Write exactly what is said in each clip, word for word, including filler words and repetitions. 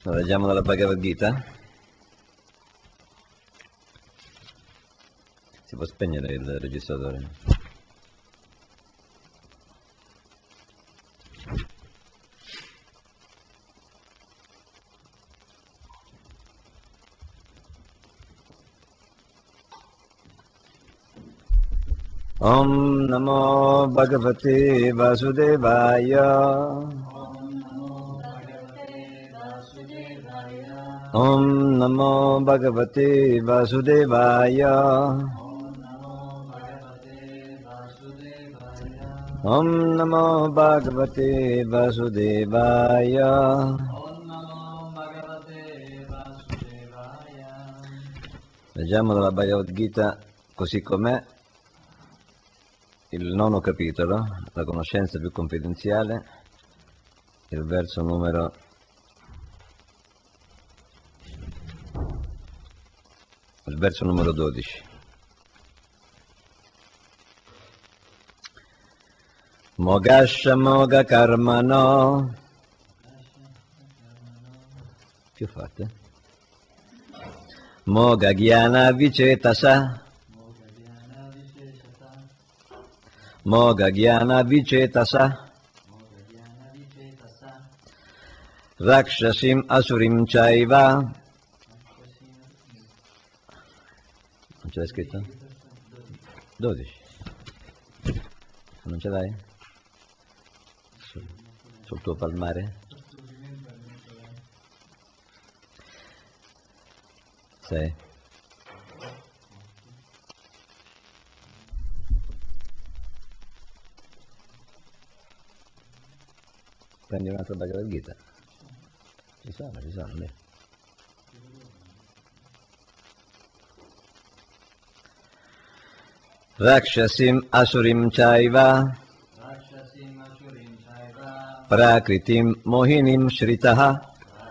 Leggiamo dalla Bhagavad Gita. Si può spegnere il registratore? Om Namo Bhagavate Vasudevaya. Om Namo Bhagavate Vasudevaya. Om Namo Bhagavate Vasudevaya. Leggiamo dalla Bhagavad Gita così com'è, il nono capitolo, la conoscenza più confidenziale, il verso numero il verso numero dodici. Mogasha moga karmano. Più fate. Moga jnana vicetasa. Moga jnana vicetasa. Rakshasim asurim chaiva. Non ce l'hai scritto? dodici. Non ce l'hai? Sul, sul tuo palmare? Sei. Prendi un'altra Bhagavad Gita. Ci sono, ci sono lì. Rakshasim asurim chaiva. Prakritim mohinim shritaha.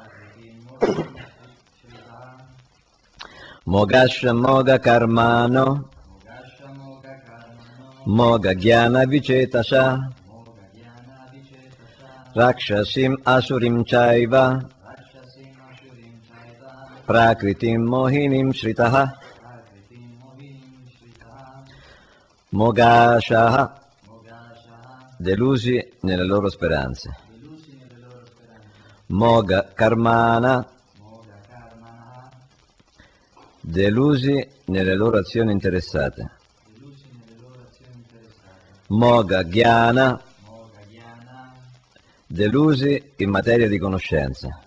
Mogasha moga karmano. Moga jnana vicetasa. Rakshasim asurim chaiva. Prakritim mohinim shritaha. Mogasha, delusi nelle loro speranze. Moga karmana, delusi nelle loro azioni interessate. Moga jnana, delusi in materia di conoscenza.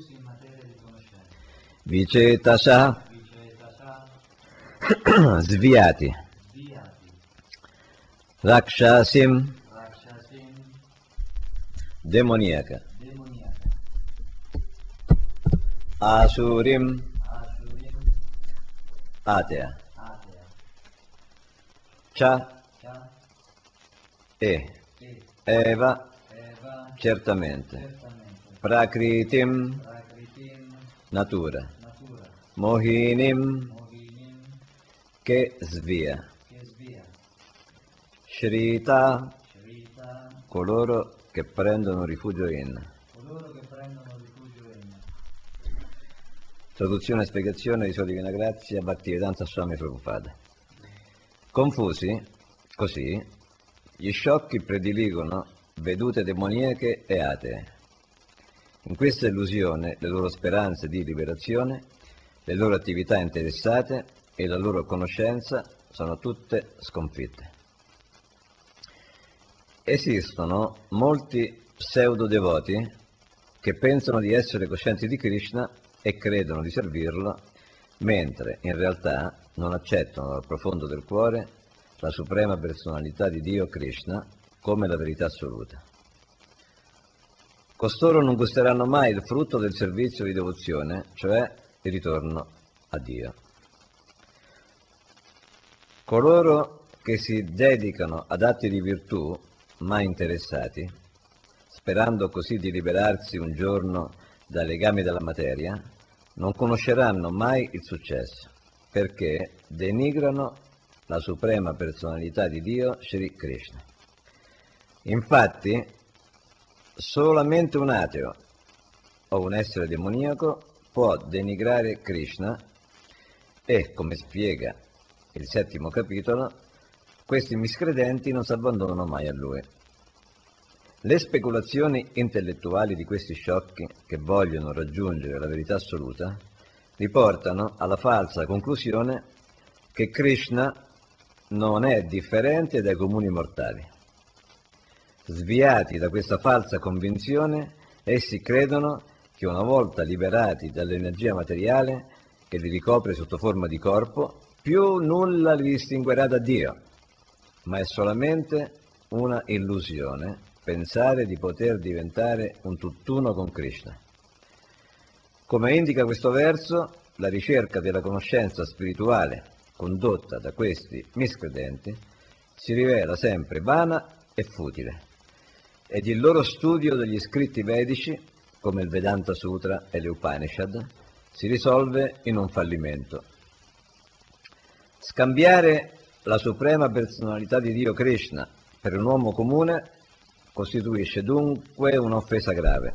Vicetasa, sviati. Rakshasim, demoniaca. Asurim, atea. Cha, e, eva, certamente. Prakritim, natura. Mohinim, che svia. Shrita, coloro che prendono rifugio in. Traduzione e spiegazione di Sua Divina Grazia Bhaktivedanta Swami Prabhupada. Confusi, così, gli sciocchi prediligono vedute demoniache e atee. In questa illusione le loro speranze di liberazione, le loro attività interessate e la loro conoscenza sono tutte sconfitte. Esistono molti pseudo-devoti che pensano di essere coscienti di Krishna e credono di servirlo, mentre in realtà non accettano dal profondo del cuore la suprema personalità di Dio Krishna come la verità assoluta. Costoro non gusteranno mai il frutto del servizio di devozione, cioè il ritorno a Dio. Coloro che si dedicano ad atti di virtù mai interessati, sperando così di liberarsi un giorno dai legami della materia, non conosceranno mai il successo, perché denigrano la suprema personalità di Dio, Sri Krishna. Infatti, solamente un ateo o un essere demoniaco può denigrare Krishna e, come spiega il settimo capitolo, questi miscredenti non si abbandonano mai a lui. Le speculazioni intellettuali di questi sciocchi che vogliono raggiungere la verità assoluta li portano alla falsa conclusione che Krishna non è differente dai comuni mortali. Sviati da questa falsa convinzione, essi credono che una volta liberati dall'energia materiale che li ricopre sotto forma di corpo, più nulla li distinguerà da Dio, ma è solamente una illusione pensare di poter diventare un tutt'uno con Krishna. Come indica questo verso, la ricerca della conoscenza spirituale condotta da questi miscredenti si rivela sempre vana e futile, ed il loro studio degli scritti vedici, come il Vedanta Sutra e le Upanishad, si risolve in un fallimento. Scambiare la suprema personalità di Dio Krishna per un uomo comune costituisce dunque un'offesa grave.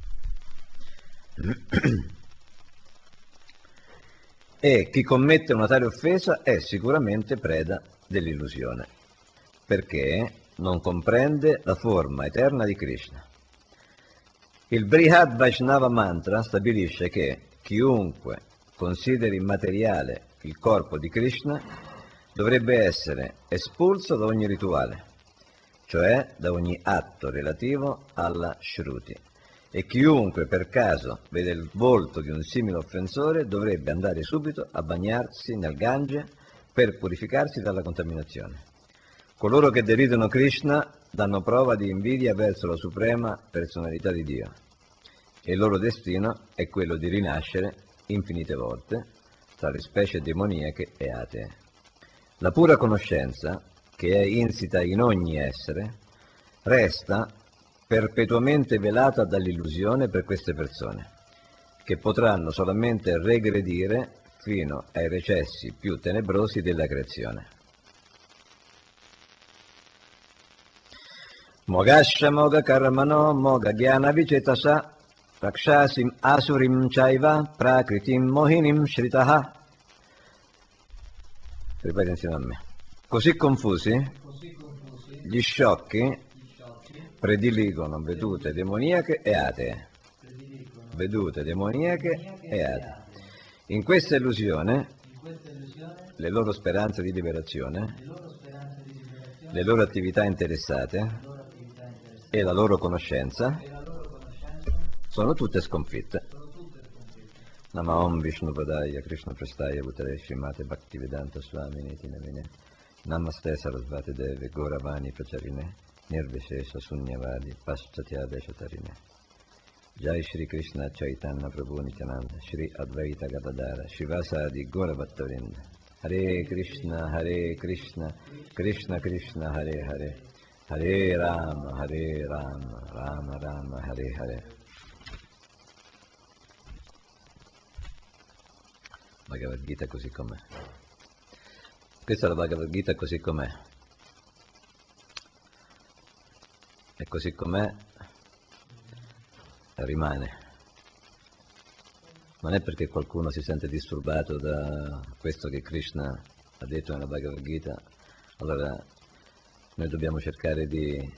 E chi commette una tale offesa è sicuramente preda dell'illusione, perché non comprende la forma eterna di Krishna. Il Brihad Vaishnava Mantra stabilisce che chiunque consideri immateriale il corpo di Krishna dovrebbe essere espulso da ogni rituale, cioè da ogni atto relativo alla Shruti, e chiunque per caso vede il volto di un simile offensore dovrebbe andare subito a bagnarsi nel Gange per purificarsi dalla contaminazione. Coloro che deridono Krishna danno prova di invidia verso la suprema personalità di Dio, e il loro destino è quello di rinascere infinite volte tra le specie demoniache e atee. La pura conoscenza, che è insita in ogni essere, resta perpetuamente velata dall'illusione per queste persone, che potranno solamente regredire fino ai recessi più tenebrosi della creazione. Mogasha moga karmano moga jnana vicetasa rakshasim asurim chaiva prakritim mohinim shritaha. Ripeti insieme a me. Così confusi, Così confusi, gli sciocchi gli sciocchi prediligono vedute demoniache e atee. prediligono Vedute demoniache demoniache e e atee. atee. In questa illusione, In questa illusione, le loro speranze di liberazione, le loro speranze di liberazione, le loro attività interessate le loro attività interessanti e la loro conoscenza e la loro conoscenza sono tutte sconfitte. sono tutte sconfitte. Namaom Vishnupadaya Krishna Prastaya Bhutare Shrimate Bhaktivedanta Swami Niti Namine Namaste Sarasvati Devi Gauravani Pracharine Nirvishesha Sunyavadi Paschatya Jai Shri Krishna Chaitanya Prabhu Nityananda Shri Advaita Gadadara Shivasadi Gauravattarinda Hare Krishna Hare Krishna Krishna Krishna Hare Hare Hare Rama Hare Rama Rama Rama Hare Hare. Bhagavad Gita così com'è. Questa è la Bhagavad Gita così com'è. E così com'è rimane. Non è perché qualcuno si sente disturbato da questo che Krishna ha detto nella Bhagavad Gita, allora noi dobbiamo cercare di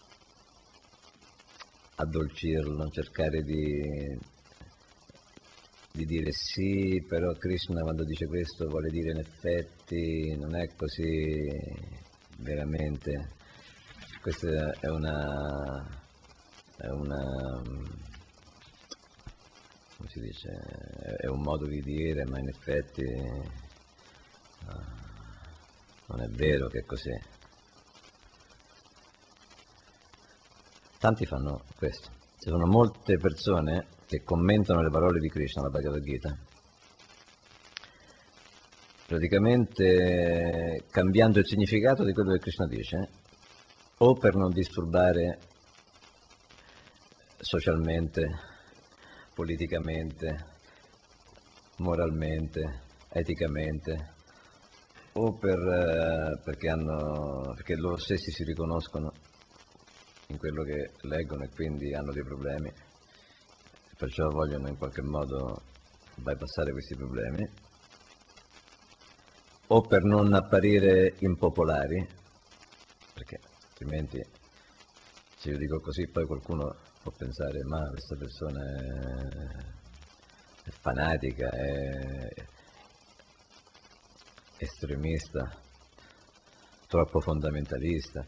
addolcirlo, cercare di, di dire sì, però Krishna quando dice questo vuole dire in effetti non è così veramente. Questa è una, è una, come si dice, è un modo di dire, ma in effetti uh, non è vero che è così. Tanti fanno questo. Ci sono molte persone che commentano le parole di Krishna, la Bhagavad Gita, praticamente cambiando il significato di quello che Krishna dice, o per non disturbare socialmente, politicamente, moralmente, eticamente, o per, eh, perché, hanno, perché loro stessi si riconoscono in quello che leggono e quindi hanno dei problemi, perciò vogliono in qualche modo bypassare questi problemi, o per non apparire impopolari, perché altrimenti se io dico così poi qualcuno può pensare ma questa persona è, è fanatica, è estremista, troppo fondamentalista.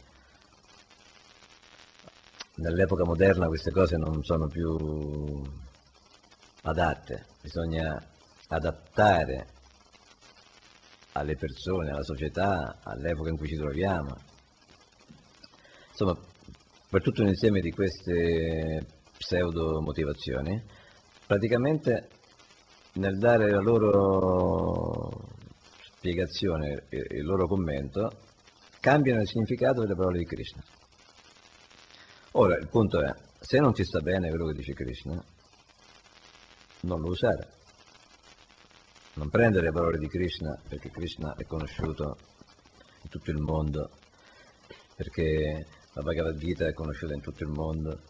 Nell'epoca moderna queste cose non sono più adatte, bisogna adattare alle persone, alla società, all'epoca in cui ci troviamo. Insomma, per tutto un insieme di queste pseudo motivazioni, praticamente nel dare la loro spiegazione e il loro commento, cambiano il significato delle parole di Krishna. Ora, il punto è, se non ti sta bene quello che dice Krishna, non lo usare. Non prendere le parole di Krishna, perché Krishna è conosciuto in tutto il mondo, perché la Bhagavad Gita è conosciuta in tutto il mondo,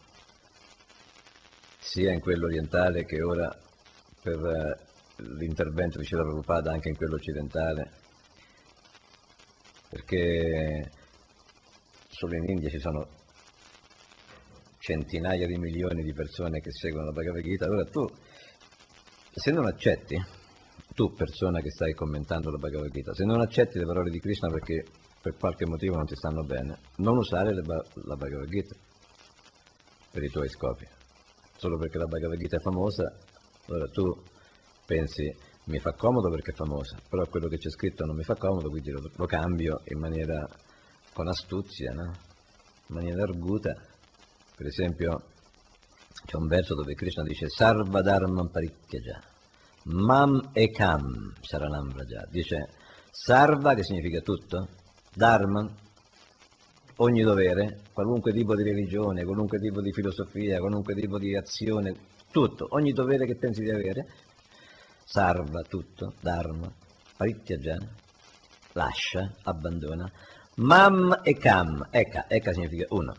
sia in quello orientale che ora per l'intervento di Srila Prabhupada anche in quello occidentale, perché solo in India ci sono centinaia di milioni di persone che seguono la Bhagavad Gita. Allora tu, se non accetti, tu persona che stai commentando la Bhagavad Gita, se non accetti le parole di Krishna perché per qualche motivo non ti stanno bene, non usare le, la Bhagavad Gita per i tuoi scopi. Solo perché la Bhagavad Gita è famosa, allora tu pensi mi fa comodo perché è famosa, però quello che c'è scritto non mi fa comodo, quindi lo, lo cambio in maniera con astuzia, no? In maniera arguta. Per esempio c'è un verso dove Krishna dice Sarva Dharmam Parityaja Mam Ekam Saranam Vraja, dice Sarva, che significa tutto, Dharma, ogni dovere, qualunque tipo di religione, qualunque tipo di filosofia, qualunque tipo di azione, tutto, ogni dovere che pensi di avere, Sarva, tutto, Dharma, Parityaja, lascia, abbandona, Mam Ekam, Eka, Eka significa uno,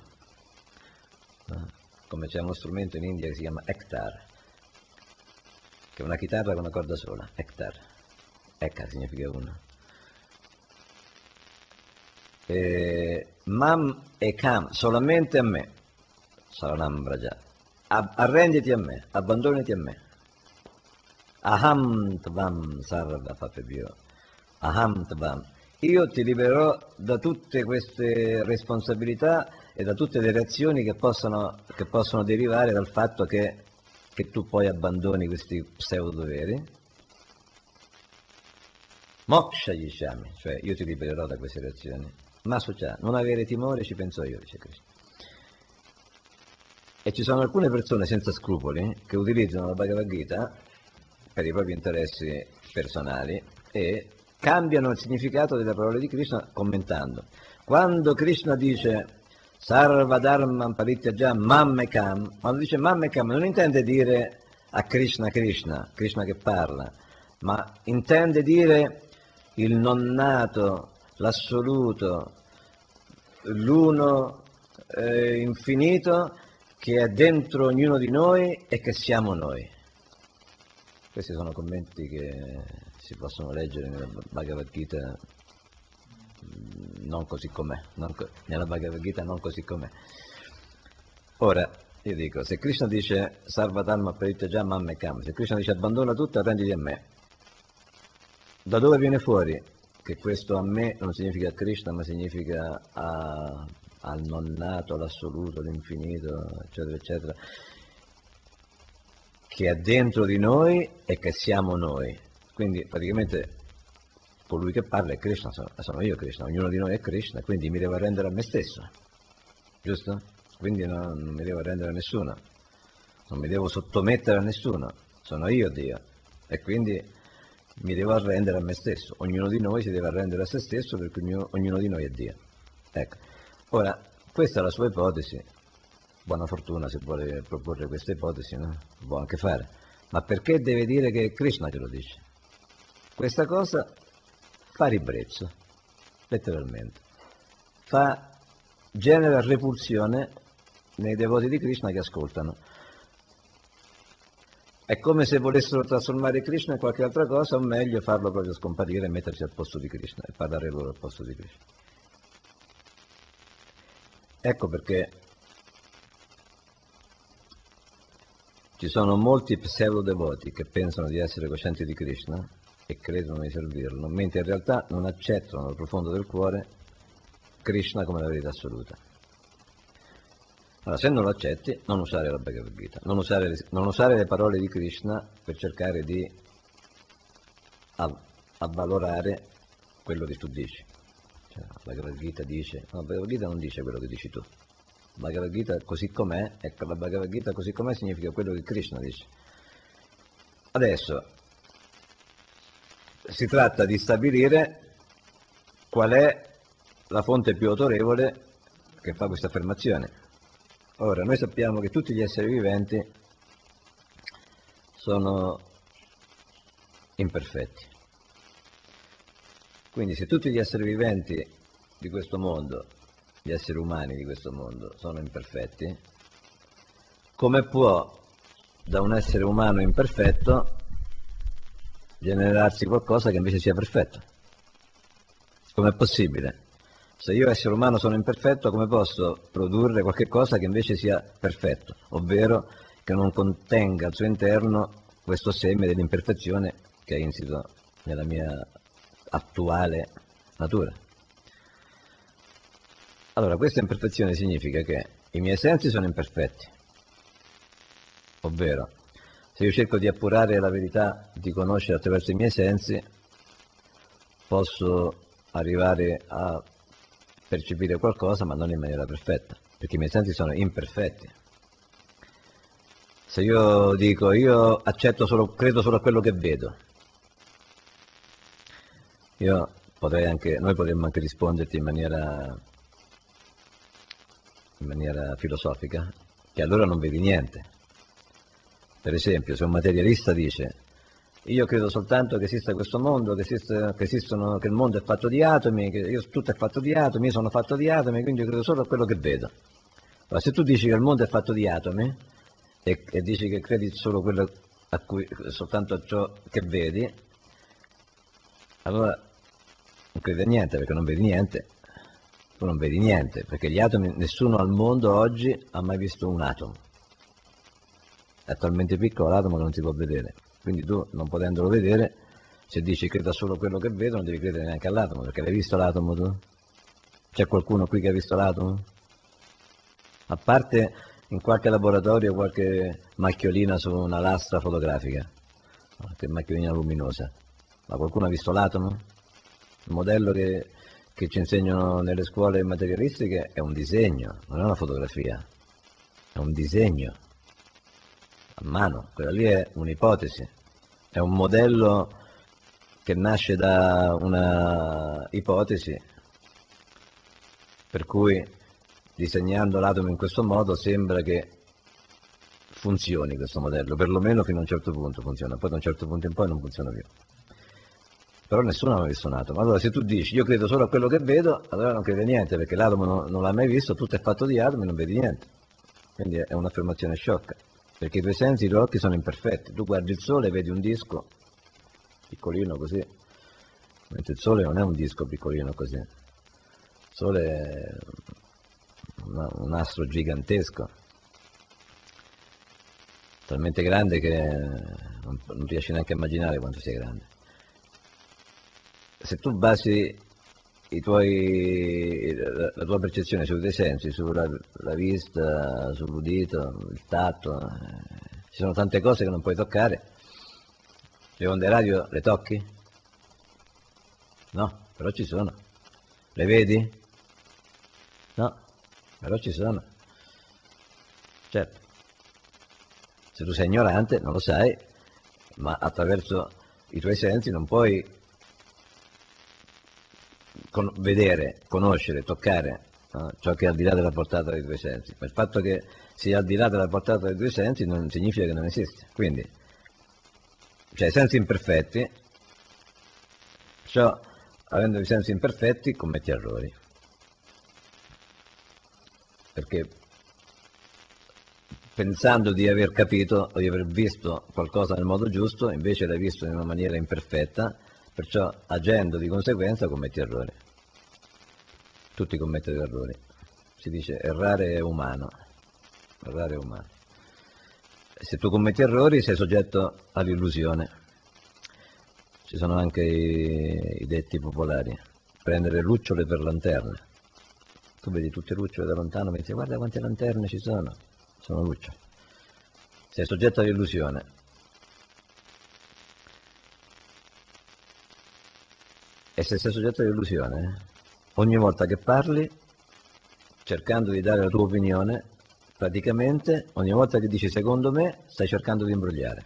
come c'è uno strumento in India che si chiama Ektar, che è una chitarra con una corda sola, Ektar, Eka significa uno. E Mam e Kam, solamente a me, Saranam Vraja, arrenditi a me, abbandonati a me. Aham Tvam Sarva Papebhyo, Aham Tvam, io ti libererò da tutte queste responsabilità e da tutte le reazioni che possono, che possono derivare dal fatto che, che tu poi abbandoni questi pseudo doveri. Moksha Yishami, cioè io ti libererò da queste reazioni. Ma Sucha, non avere timore, ci penso io, dice Krishna. E ci sono alcune persone senza scrupoli che utilizzano la Bhagavad Gita per i propri interessi personali e cambiano il significato delle parole di Krishna commentando. Quando Krishna dice Sarva Dharma Parityaja Mammekam, quando dice Mammekam non intende dire a Krishna Krishna, Krishna che parla, ma intende dire il non nato, l'assoluto, l'uno eh, infinito che è dentro ognuno di noi e che siamo noi. Questi sono commenti che si possono leggere nella Bhagavad Gita non così com'è, non co- nella Bhagavad Gita non così com'è. Ora, io dico, se Krishna dice Sarva Dharma Parityaja Mammekam, se Krishna dice abbandona tutto e arrenditi a me, da dove viene fuori che questo a me non significa Krishna, ma significa a, al non nato, all'assoluto, all'infinito, eccetera, eccetera, che è dentro di noi e che siamo noi. Quindi praticamente colui che parla è Krishna, sono, sono io Krishna, ognuno di noi è Krishna, quindi mi devo arrendere a me stesso, giusto? Quindi non, non mi devo arrendere a nessuno, non mi devo sottomettere a nessuno, sono io Dio e quindi mi devo arrendere a me stesso. Ognuno di noi si deve arrendere a se stesso perché ognuno, ognuno di noi è Dio. Ecco. Ora, questa è la sua ipotesi, buona fortuna se vuole proporre questa ipotesi, no? Può anche fare, ma perché deve dire che è Krishna che lo dice? Questa cosa fa ribrezzo, letteralmente, fa, genera repulsione nei devoti di Krishna che ascoltano. È come se volessero trasformare Krishna in qualche altra cosa, o meglio farlo proprio scomparire e mettersi al posto di Krishna e parlare loro al posto di Krishna. Ecco perché ci sono molti pseudo-devoti che pensano di essere coscienti di Krishna e credono di servirlo, mentre in realtà non accettano dal profondo del cuore Krishna come la verità assoluta. Allora, se non lo accetti, non usare la Bhagavad Gita, non usare, non usare le parole di Krishna per cercare di av- avvalorare quello che tu dici. Cioè, la Bhagavad Gita dice, no, la Bhagavad Gita non dice quello che dici tu. La Bhagavad Gita così com'è, ecco, la Bhagavad Gita così com'è significa quello che Krishna dice. Adesso si tratta di stabilire qual è la fonte più autorevole che fa questa affermazione. Ora, noi sappiamo che tutti gli esseri viventi sono imperfetti. Quindi se tutti gli esseri viventi di questo mondo, gli esseri umani di questo mondo, sono imperfetti, come può da un essere umano imperfetto generarsi qualcosa che invece sia perfetto? Com'è possibile? Se io essere umano sono imperfetto, come posso produrre qualche cosa che invece sia perfetto, ovvero che non contenga al suo interno questo seme dell'imperfezione che è insito nella mia attuale natura? Allora, questa imperfezione significa che i miei sensi sono imperfetti, ovvero se io cerco di appurare la verità, di conoscere attraverso i miei sensi, posso arrivare a percepire qualcosa, ma non in maniera perfetta, perché i miei sensi sono imperfetti. Se io dico io accetto solo, credo solo a quello che vedo, io potrei anche, noi potremmo anche risponderti in maniera, in maniera filosofica, che allora non vedi niente. Per esempio, se un materialista dice io credo soltanto che esista questo mondo, che, esiste, che, esistono, che il mondo è fatto di atomi, che io, tutto è fatto di atomi, io sono fatto di atomi, quindi io credo solo a quello che vedo. Ma se tu dici che il mondo è fatto di atomi e, e dici che credi solo quello a cui, soltanto a ciò che vedi, allora non credi a niente perché non vedi niente. Tu non vedi niente, perché gli atomi, nessuno al mondo oggi ha mai visto un atomo. È talmente piccolo l'atomo che non si può vedere. Quindi tu, non potendolo vedere, se dici credo solo a quello che vedo, non devi credere neanche all'atomo, perché l'hai visto l'atomo tu? C'è qualcuno qui che ha visto l'atomo? A parte in qualche laboratorio qualche macchiolina su una lastra fotografica, qualche macchiolina luminosa. Ma qualcuno ha visto l'atomo? Il modello che, che ci insegnano nelle scuole materialistiche è un disegno, non è una fotografia, è un disegno a mano, quella lì è un'ipotesi, è un modello che nasce da una ipotesi per cui disegnando l'atomo in questo modo sembra che funzioni questo modello, perlomeno fino a un certo punto funziona, poi da un certo punto in poi non funziona più. Però nessuno ha mai visto un atomo. Allora se tu dici io credo solo a quello che vedo, allora non credi a niente, perché l'atomo non, non l'ha mai visto, tutto è fatto di atomi e non vedi niente. Quindi è un'affermazione sciocca, perché i tuoi sensi, i tuoi occhi sono imperfetti. Tu guardi il sole e vedi un disco piccolino così, mentre il sole non è un disco piccolino così. Il sole è una, un astro gigantesco, talmente grande che non, non riesci neanche a immaginare quanto sia grande. Se tu basi i tuoi, la, la tua percezione sui tuoi sensi, sulla la vista, sull'udito, il tatto, eh, ci sono tante cose che non puoi toccare. Le onde radio le tocchi? No, però ci sono. Le vedi? No, però ci sono. Certo, se tu sei ignorante non lo sai, ma attraverso i tuoi sensi non puoi con vedere, conoscere, toccare no? Ciò che è al di là della portata dei tuoi sensi. Ma il fatto che sia al di là della portata dei tuoi sensi non significa che non esiste. Quindi, cioè i sensi imperfetti, perciò avendo i sensi imperfetti commetti errori. Perché pensando di aver capito o di aver visto qualcosa nel modo giusto, invece l'hai visto in una maniera imperfetta, perciò agendo di conseguenza commetti errori. Tutti commettono errori. Si dice errare è umano. Errare è umano. E se tu commetti errori sei soggetto all'illusione. Ci sono anche i, i detti popolari. Prendere lucciole per lanterne. Tu vedi tutte le lucciole da lontano e mi dici guarda quante lanterne ci sono. Sono lucciole. Sei soggetto all'illusione. E se sei soggetto all'illusione, ogni volta che parli, cercando di dare la tua opinione, praticamente ogni volta che dici secondo me, stai cercando di imbrogliare.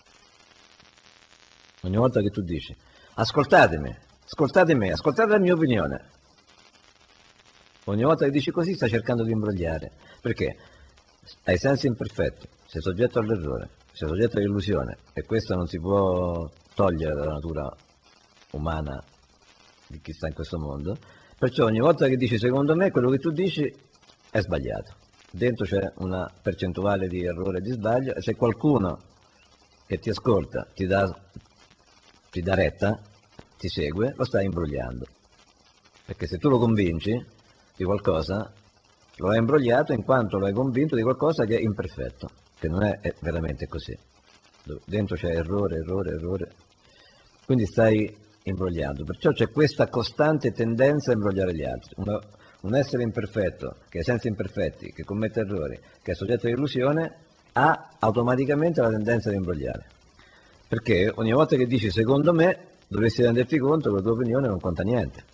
Ogni volta che tu dici ascoltatemi, ascoltatemi, ascoltate la mia opinione. Ogni volta che dici così stai cercando di imbrogliare. Perché? Hai sensi imperfetti, sei soggetto all'errore, sei soggetto all'illusione e questo non si può togliere dalla natura umana di chi sta in questo mondo. Perciò ogni volta che dici secondo me quello che tu dici è sbagliato. Dentro c'è una percentuale di errore e di sbaglio e se qualcuno che ti ascolta ti dà, ti dà retta, ti segue, lo stai imbrogliando. Perché se tu lo convinci di qualcosa, lo hai imbrogliato in quanto lo hai convinto di qualcosa che è imperfetto, che non è, è veramente così. Dentro c'è errore, errore, errore. Quindi stai imbrogliando. Perciò c'è questa costante tendenza a imbrogliare gli altri. Una, un essere imperfetto, che ha sensi imperfetti, che commette errori, che è soggetto all'illusione, ha automaticamente la tendenza ad imbrogliare. Perché ogni volta che dici secondo me, dovresti renderti conto che la tua opinione non conta niente.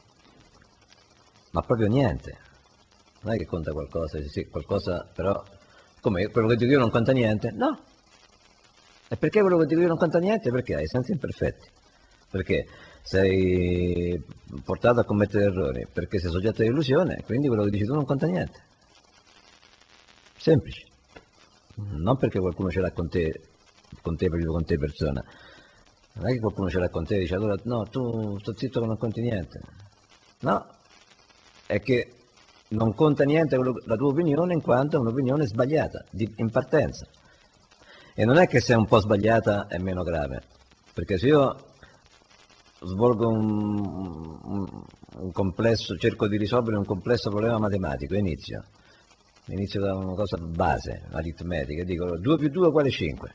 Ma proprio niente. Non è che conta qualcosa, sì, qualcosa però, come quello che dico io non conta niente? No. E perché quello che dico io non conta niente? Perché hai sensi imperfetti. Perché sei portato a commettere errori, perché sei soggetto all'illusione, quindi quello che dici tu non conta niente. Semplice. Non perché qualcuno ce l'ha con te, con te proprio con te persona. Non è che qualcuno ce l'ha con te e dice allora no, tu sto zitto che non conti niente. No, è che non conta niente la tua opinione in quanto è un'opinione sbagliata, di, in partenza. E non è che se è un po' sbagliata è meno grave, perché se io svolgo un, un, un complesso, cerco di risolvere un complesso problema matematico, inizio, inizio da una cosa base, aritmetica, e dico due più due uguale cinque.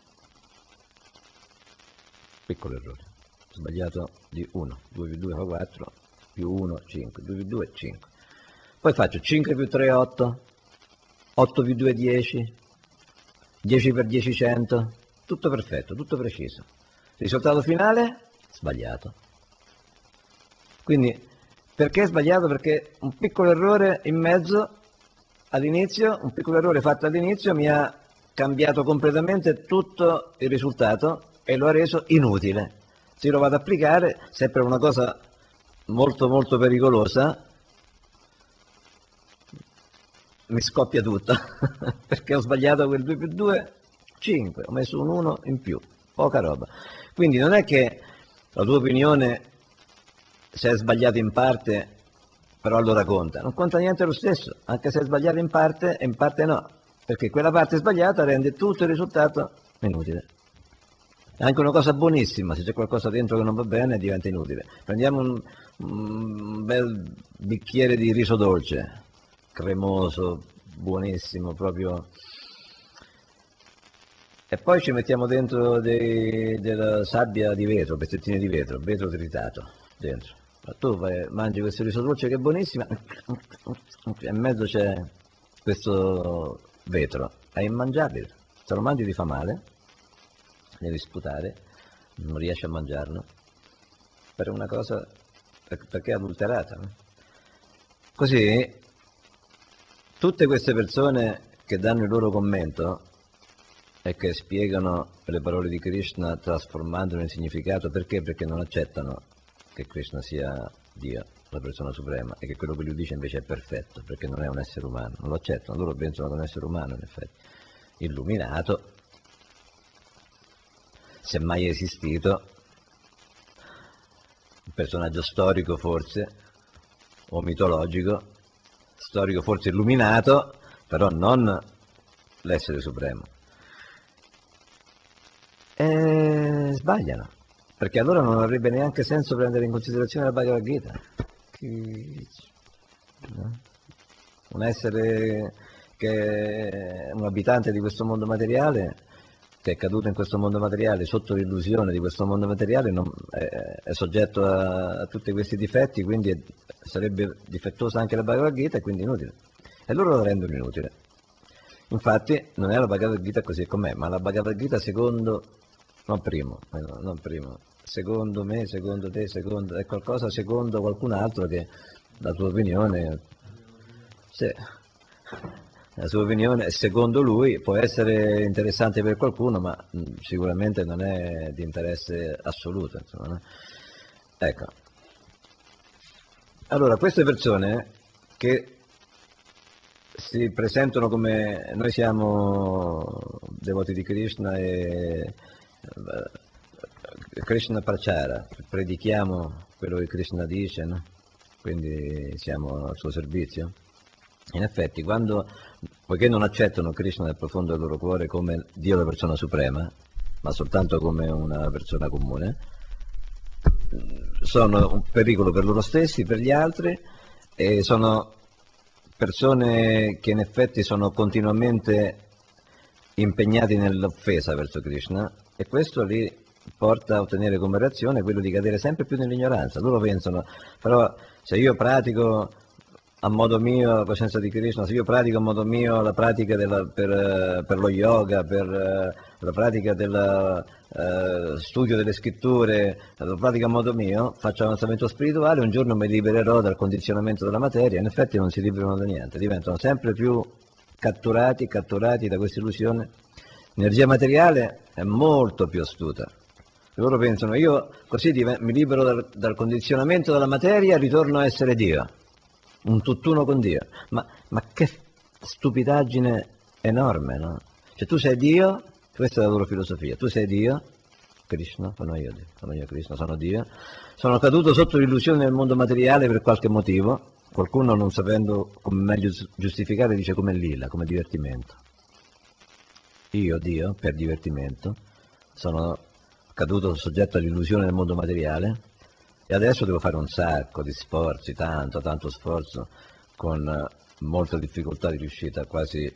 Piccolo errore, sbagliato di uno, due più due fa quattro, più uno, cinque, due più due, cinque. Poi faccio cinque più tre, otto, otto più due, dieci, dieci per dieci, cento, tutto perfetto, tutto preciso. Risultato finale? Sbagliato. Quindi, perché è sbagliato? Perché un piccolo errore in mezzo all'inizio, un piccolo errore fatto all'inizio mi ha cambiato completamente tutto il risultato e lo ha reso inutile. Se io lo vado ad applicare, sempre una cosa molto molto pericolosa, mi scoppia tutto, perché ho sbagliato quel due più due, cinque, ho messo un uno in più, poca roba. Quindi non è che la tua opinione, se è sbagliata in parte, però allora conta, non conta niente lo stesso, anche se è sbagliata in parte e in parte no, perché quella parte sbagliata rende tutto il risultato inutile. È anche una cosa buonissima, se c'è qualcosa dentro che non va bene diventa inutile. Prendiamo un, un bel bicchiere di riso dolce, cremoso, buonissimo, proprio. E poi ci mettiamo dentro dei, della sabbia di vetro, pezzettini di vetro, vetro tritato dentro. Ma tu vai, mangi questo riso dolce che è buonissimo, e in mezzo c'è questo vetro, è immangiabile. Se lo mangi ti fa male, devi sputare, non riesci a mangiarlo, per una cosa, perché è adulterata. No? Così, tutte queste persone che danno il loro commento e che spiegano le parole di Krishna trasformandole in significato, perché? Perché non accettano che Krishna sia Dio, la persona suprema, e che quello che lui dice invece è perfetto, perché non è un essere umano, non lo accettano, loro pensano ad un essere umano in effetti, illuminato, se mai esistito, un personaggio storico forse, o mitologico, storico forse illuminato, però non l'essere supremo. E sbagliano, perché allora non avrebbe neanche senso prendere in considerazione la Bhagavad Gita. Chi- no? Un essere che è un abitante di questo mondo materiale, che è caduto in questo mondo materiale sotto l'illusione di questo mondo materiale, non- è, è soggetto a, a tutti questi difetti, quindi è- sarebbe difettosa anche la Bhagavad Gita e quindi inutile. E loro la rendono inutile. Infatti non è la Bhagavad Gita così com'è, ma la Bhagavad Gita secondo, non primo, eh, no, non primo, secondo me, secondo te, secondo, è qualcosa secondo qualcun altro che la tua opinione, se, la sua opinione secondo lui può essere interessante per qualcuno, ma mh, sicuramente non è di interesse assoluto. Insomma, no? Ecco. Allora, queste persone che si presentano come noi siamo devoti di Krishna e eh, Krishna Prachara, predichiamo quello che Krishna dice, no? Quindi siamo al suo servizio. In effetti, quando, poiché non accettano Krishna nel profondo del loro cuore come Dio la persona suprema, ma soltanto come una persona comune, sono un pericolo per loro stessi, per gli altri, e sono persone che in effetti sono continuamente impegnati nell'offesa verso Krishna, e questo li porta a ottenere come reazione quello di cadere sempre più nell'ignoranza. Loro pensano, però se io pratico a modo mio la coscienza di Krishna, se io pratico a modo mio la pratica della, per, eh, per lo yoga, per eh, la pratica del eh, studio delle scritture, la pratica a modo mio, faccio avanzamento spirituale, un giorno mi libererò dal condizionamento della materia. In effetti non si liberano da niente, diventano sempre più catturati, catturati da questa illusione. L'energia materiale è molto più astuta. Loro pensano, io così mi libero dal, dal condizionamento della materia e ritorno a essere Dio, un tutt'uno con Dio. Ma, ma che stupidaggine enorme, no? Cioè tu sei Dio, questa è la loro filosofia, tu sei Dio, Krishna, sono io, sono io Krishna, sono Dio, sono caduto sotto l'illusione del mondo materiale per qualche motivo, qualcuno non sapendo come meglio giustificare dice come lila, come divertimento. Io, Dio, per divertimento, sono caduto soggetto all'illusione del mondo materiale e adesso devo fare un sacco di sforzi, tanto, tanto sforzo, con molta difficoltà di riuscita, quasi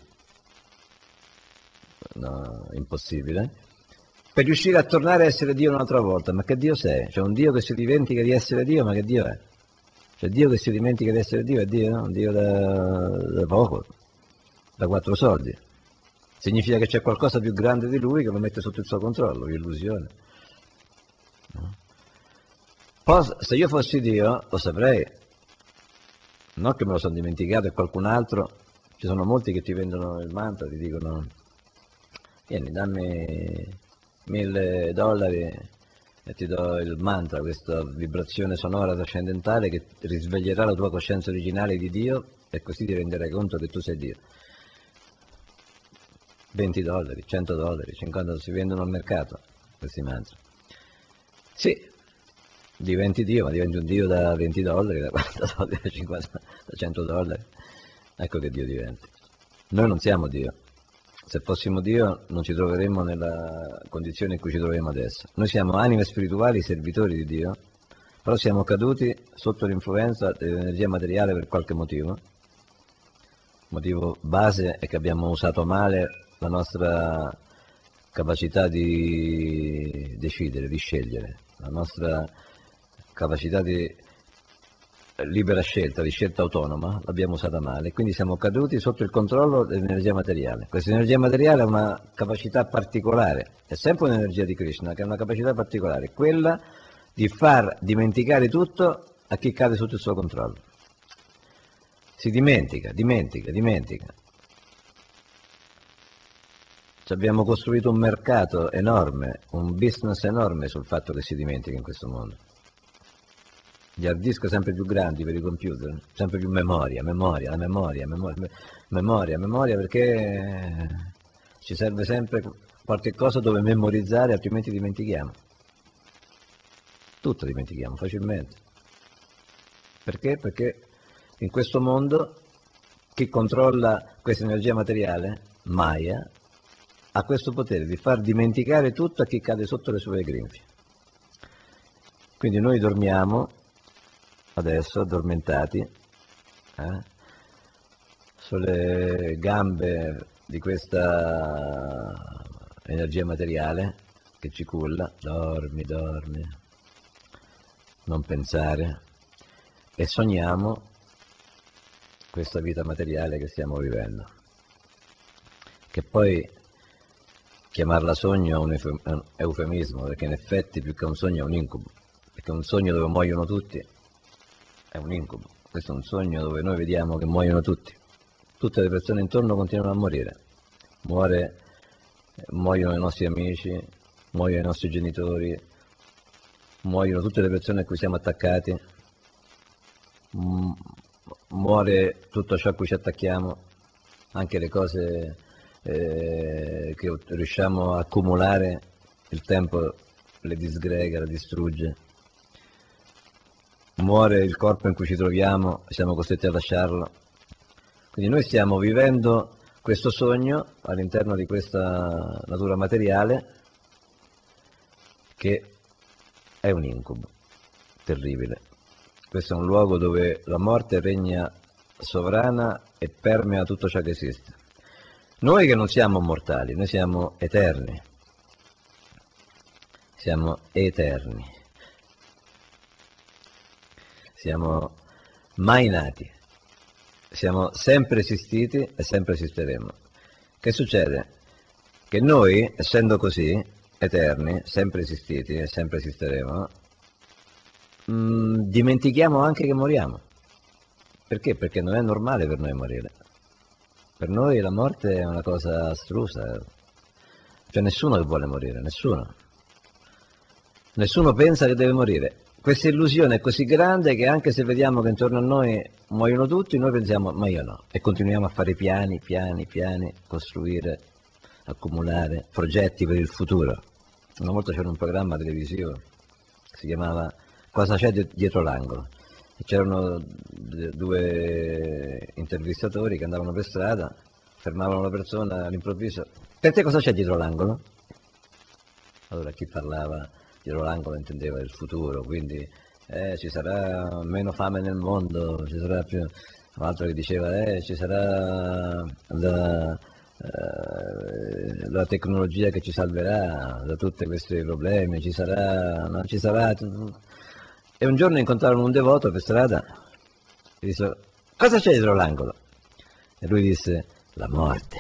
no, impossibile, per riuscire a tornare a essere Dio un'altra volta. Ma che Dio sei? Cioè un Dio che si dimentica di essere Dio, ma che Dio è? Cioè Dio che si dimentica di essere Dio è Dio, no? Un Dio da, da poco, da quattro soldi. Significa che c'è qualcosa più grande di lui che lo mette sotto il suo controllo, l'illusione. No? Poi, se io fossi Dio, lo saprei. Non che me lo sono dimenticato e qualcun altro, ci sono molti che ti vendono il mantra, ti dicono, vieni, dammi mille dollari e ti do il mantra, questa vibrazione sonora trascendentale che risveglierà la tua coscienza originale di Dio e così ti renderai conto che tu sei Dio. venti dollari, cento dollari, cinquanta si vendono al mercato questi mantra. Sì, diventi Dio, ma diventi un Dio da venti dollari, da quaranta dollari, da cinquanta, da cento dollari. Ecco che Dio diventi. Noi non siamo Dio. Se fossimo Dio non ci troveremmo nella condizione in cui ci troviamo adesso. Noi siamo anime spirituali, servitori di Dio, però siamo caduti sotto l'influenza dell'energia materiale per qualche motivo. Il motivo base è che abbiamo usato male la nostra capacità di decidere, di scegliere, la nostra capacità di libera scelta, di scelta autonoma, l'abbiamo usata male, quindi siamo caduti sotto il controllo dell'energia materiale. Questa energia materiale ha una capacità particolare, è sempre un'energia di Krishna, che ha una capacità particolare, quella di far dimenticare tutto a chi cade sotto il suo controllo. Si dimentica, dimentica, dimentica. Ci abbiamo costruito un mercato enorme, un business enorme sul fatto che si dimentica in questo mondo. Gli hard disk sempre più grandi per i computer, sempre più memoria, memoria, la memoria, memoria, memoria, memoria, perché ci serve sempre qualche cosa dove memorizzare, altrimenti dimentichiamo. Tutto dimentichiamo facilmente. Perché? Perché in questo mondo chi controlla questa energia materiale Maya ha questo potere di far dimenticare tutto a chi cade sotto le sue grinfie. Quindi noi dormiamo adesso addormentati eh, sulle gambe di questa energia materiale che ci culla, dormi, dormi, non pensare, e sogniamo questa vita materiale che stiamo vivendo, che poi chiamarla sogno è un eufemismo, perché in effetti più che un sogno è un incubo, perché un sogno dove muoiono tutti è un incubo, questo è un sogno dove noi vediamo che muoiono tutti, tutte le persone intorno continuano a morire, muore, muoiono i nostri amici, muoiono i nostri genitori, muoiono tutte le persone a cui siamo attaccati, muore tutto ciò a cui ci attacchiamo, anche le cose eh, che riusciamo a accumulare, il tempo le disgrega, le distrugge, muore il corpo in cui ci troviamo, siamo costretti a lasciarlo. Quindi noi stiamo vivendo questo sogno all'interno di questa natura materiale che è un incubo terribile. Questo è un luogo dove la morte regna sovrana e permea tutto ciò che esiste. Noi che non siamo mortali, noi siamo eterni, siamo eterni, siamo mai nati, siamo sempre esistiti e sempre esisteremo. Che succede? Che noi, essendo così, eterni, sempre esistiti e sempre esisteremo, mh, dimentichiamo anche che moriamo. Perché? Perché non è normale per noi morire. Per noi la morte è una cosa astrusa, cioè nessuno che vuole morire, nessuno. Nessuno pensa che deve morire. Questa illusione è così grande che anche se vediamo che intorno a noi muoiono tutti, noi pensiamo, ma io no, e continuiamo a fare piani, piani, piani, costruire, accumulare progetti per il futuro. Una volta c'era un programma televisivo che si chiamava Cosa c'è dietro l'angolo? C'erano due intervistatori che andavano per strada, fermavano una persona all'improvviso, per te cosa c'è dietro l'angolo? Allora chi parlava dietro l'angolo intendeva il futuro, quindi eh, ci sarà meno fame nel mondo, ci sarà più... Un altro che diceva eh, ci sarà la, eh, la tecnologia che ci salverà da tutti questi problemi, ci sarà... Non ci sarà... E un giorno incontrarono un devoto per strada e disse, cosa c'è dietro l'angolo? E lui disse, la morte.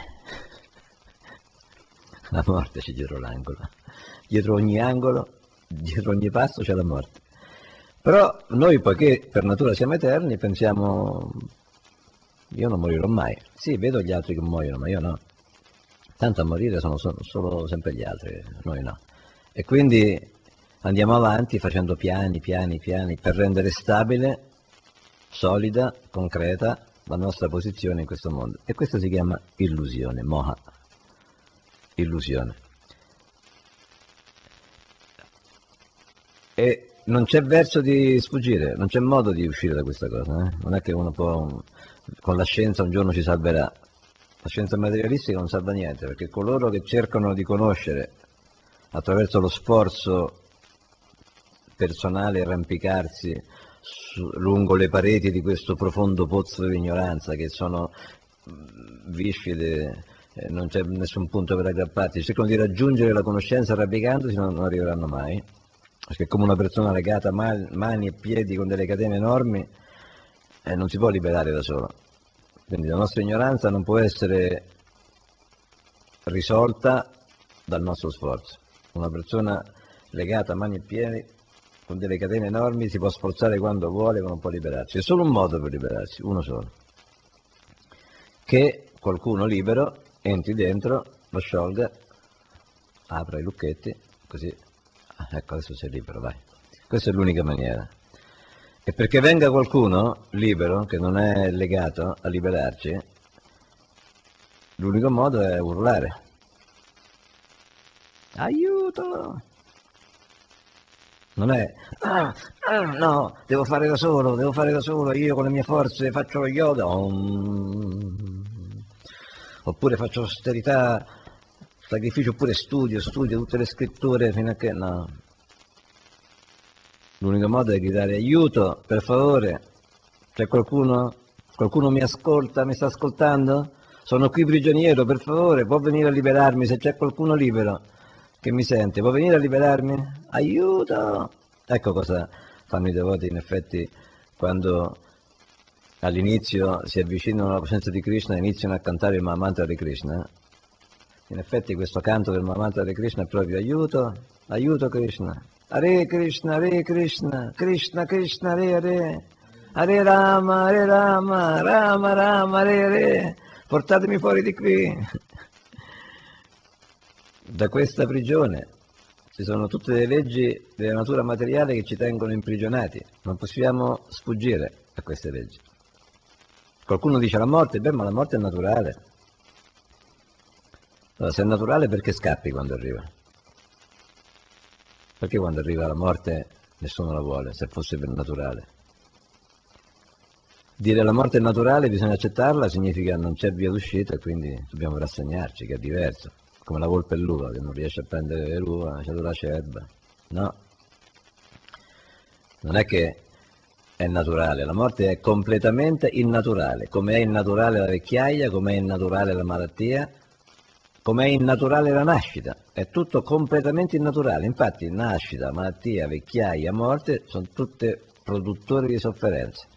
La morte c'è dietro l'angolo. Dietro ogni angolo, dietro ogni passo c'è la morte. Però noi, poiché per natura siamo eterni, pensiamo, io non morirò mai. Sì, vedo gli altri che muoiono, ma io no. Tanto a morire sono solo, solo sempre gli altri, noi no. E quindi andiamo avanti facendo piani, piani, piani, per rendere stabile, solida, concreta la nostra posizione in questo mondo. E questo si chiama illusione, moha, illusione. E non c'è verso di sfuggire, non c'è modo di uscire da questa cosa, eh? Non è che uno può, con la scienza un giorno ci salverà. La scienza materialistica non salva niente, perché coloro che cercano di conoscere attraverso lo sforzo personale arrampicarsi su, lungo le pareti di questo profondo pozzo di ignoranza che sono viscide, eh, non c'è nessun punto per aggrapparsi, cercano di raggiungere la conoscenza arrampicandosi, non, non arriveranno mai, perché come una persona legata a man, mani e piedi con delle catene enormi eh, non si può liberare da solo. Quindi la nostra ignoranza non può essere risolta dal nostro sforzo. Una persona legata a mani e piedi con delle catene enormi si può sforzare quando vuole, ma non può liberarsi. C'è solo un modo per liberarsi, uno solo. Che qualcuno libero entri dentro, lo sciolga, apra i lucchetti, così, ecco adesso sei libero, vai. Questa è l'unica maniera. E perché venga qualcuno libero, che non è legato a liberarci, l'unico modo è urlare. Aiuto! Non è, ah, ah, no, devo fare da solo, devo fare da solo, io con le mie forze faccio lo yoga. Om, oppure faccio austerità, sacrificio, oppure studio, studio tutte le scritture fino a che no. L'unico modo è gridare aiuto, per favore, c'è qualcuno? Qualcuno mi ascolta, mi sta ascoltando? Sono qui prigioniero, per favore, può venire a liberarmi se c'è qualcuno libero che mi sente, può venire a liberarmi? Aiuto! Ecco cosa fanno i devoti in effetti quando all'inizio si avvicinano alla presenza di Krishna e iniziano a cantare il Mahamantra di Krishna. In effetti questo canto del Mahamantra di Krishna è proprio aiuto, aiuto Krishna. Hare Krishna, Hare Krishna, Krishna Krishna, Hare Hare, Hare Rama, Hare Rama, Rama Rama, Hare Hare, portatemi fuori di qui. Da questa prigione ci sono tutte le leggi della natura materiale che ci tengono imprigionati, non possiamo sfuggire a queste leggi. Qualcuno dice la morte, beh, ma la morte è naturale. Allora, se è naturale, perché scappi quando arriva? Perché quando arriva la morte nessuno la vuole, se fosse per naturale? Dire la morte è naturale, bisogna accettarla, significa non c'è via d'uscita e quindi dobbiamo rassegnarci, che è diverso. Come la volpe e l'uva, che non riesce a prendere l'uva, c'è la cerba. No, non è che è naturale, la morte è completamente innaturale, come è innaturale la vecchiaia, come è innaturale la malattia, come è innaturale la nascita, è tutto completamente innaturale. Infatti nascita, malattia, vecchiaia, morte sono tutte produttori di sofferenza.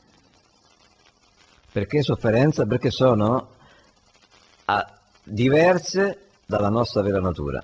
Perché sofferenza? Perché sono a, diverse dalla nostra vera natura.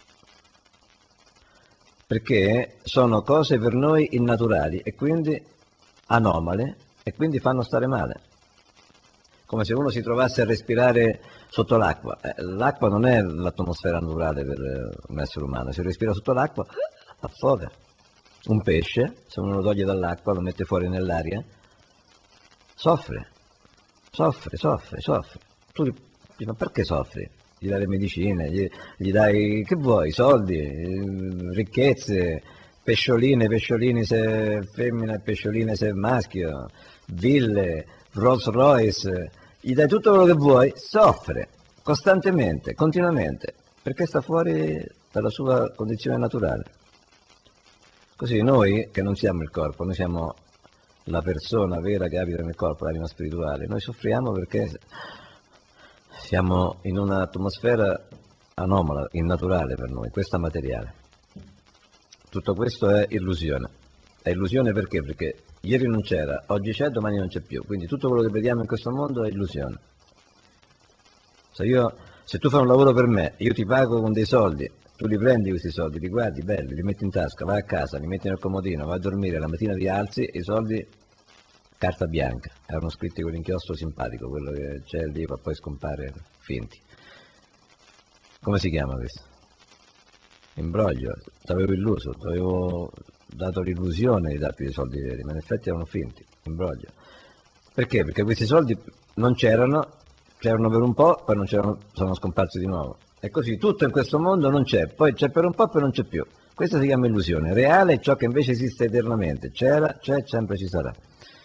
Perché sono cose per noi innaturali e quindi anomale e quindi fanno stare male. Come se uno si trovasse a respirare sotto l'acqua. Eh, l'acqua non è l'atmosfera naturale per un essere umano, se respira sotto l'acqua affoga. Un pesce, se uno lo toglie dall'acqua, lo mette fuori nell'aria, soffre, soffre, soffre, soffre. Tu dici, ma perché soffri? Gli dai le medicine, gli, gli dai, che vuoi, soldi, ricchezze, pescioline, pesciolini se femmina e pescioline se maschio, ville, Rolls Royce, gli dai tutto quello che vuoi, soffre costantemente, continuamente, perché sta fuori dalla sua condizione naturale. Così noi, che non siamo il corpo, noi siamo la persona vera che abita nel corpo, l'anima spirituale, noi soffriamo perché siamo in un'atmosfera anomala, innaturale per noi, questa materiale. Tutto questo è illusione. È illusione perché? Perché ieri non c'era, oggi c'è, domani non c'è più. Quindi tutto quello che vediamo in questo mondo è illusione. Se, io, se tu fai un lavoro per me, io ti pago con dei soldi, tu li prendi questi soldi, li guardi, belli, li metti in tasca, vai a casa, li metti nel comodino, vai a dormire, la mattina ti alzi e i soldi, carta bianca. Erano scritti con l'inchiostro simpatico, quello che c'è lì, ma poi scompare, finti. Come si chiama questo? Imbroglio, ti avevo illuso, ti avevo dato l'illusione di darti dei soldi veri, ma in effetti erano finti, imbroglio. Perché? Perché questi soldi non c'erano, c'erano per un po', poi non c'erano, sono scomparsi di nuovo. E così tutto in questo mondo non c'è, poi c'è per un po', poi non c'è più. Questa si chiama illusione. Reale è ciò che invece esiste eternamente, c'era, c'è, sempre ci sarà.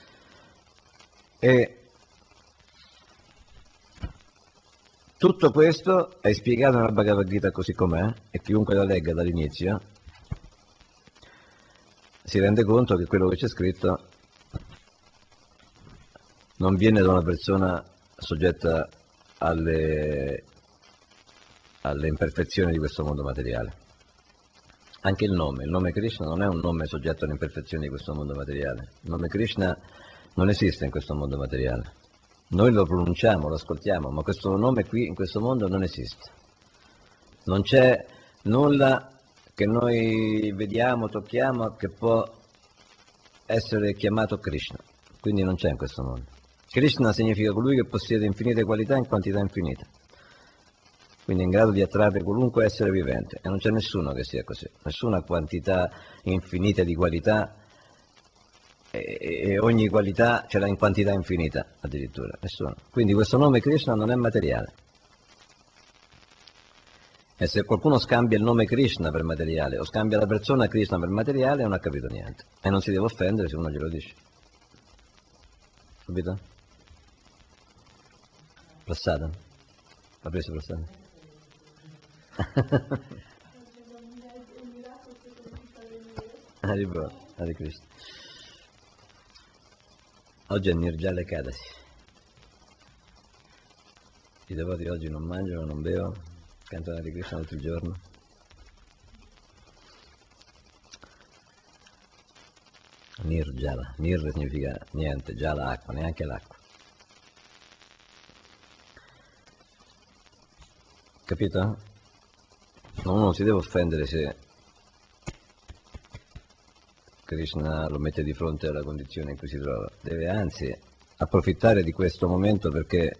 E tutto questo è spiegato nella Bhagavad Gita così com'è, e chiunque la legga dall'inizio si rende conto che quello che c'è scritto non viene da una persona soggetta alle, alle imperfezioni di questo mondo materiale. Anche il nome, il nome Krishna non è un nome soggetto alle imperfezioni di questo mondo materiale. Il nome Krishna non esiste in questo mondo materiale. Noi lo pronunciamo, lo ascoltiamo, ma questo nome qui in questo mondo non esiste. Non c'è nulla che noi vediamo, tocchiamo, che può essere chiamato Krishna. Quindi non c'è in questo mondo. Krishna significa colui che possiede infinite qualità in quantità infinita. Quindi è in grado di attrarre qualunque essere vivente. E non c'è nessuno che sia così. Nessuna quantità infinita di qualità e, e ogni qualità ce l'ha in quantità infinita addirittura. Nessuno. Quindi questo nome Krishna non è materiale. E se qualcuno scambia il nome Krishna per materiale o scambia la persona Krishna per materiale non ha capito niente. E non si deve offendere se uno glielo dice. Capito? Passata? L'ha preso per strada? Hare Bol, Hare Krishna. Oggi è Nirjala Ekadasi. I devoti oggi non mangiano, non bevono, cantano Hare Krishna tutto il giorno. Nirjala, Nir significa niente, Jala acqua, neanche l'acqua. Capito? Uno non si deve offendere se Krishna lo mette di fronte alla condizione in cui si trova, deve anzi approfittare di questo momento perché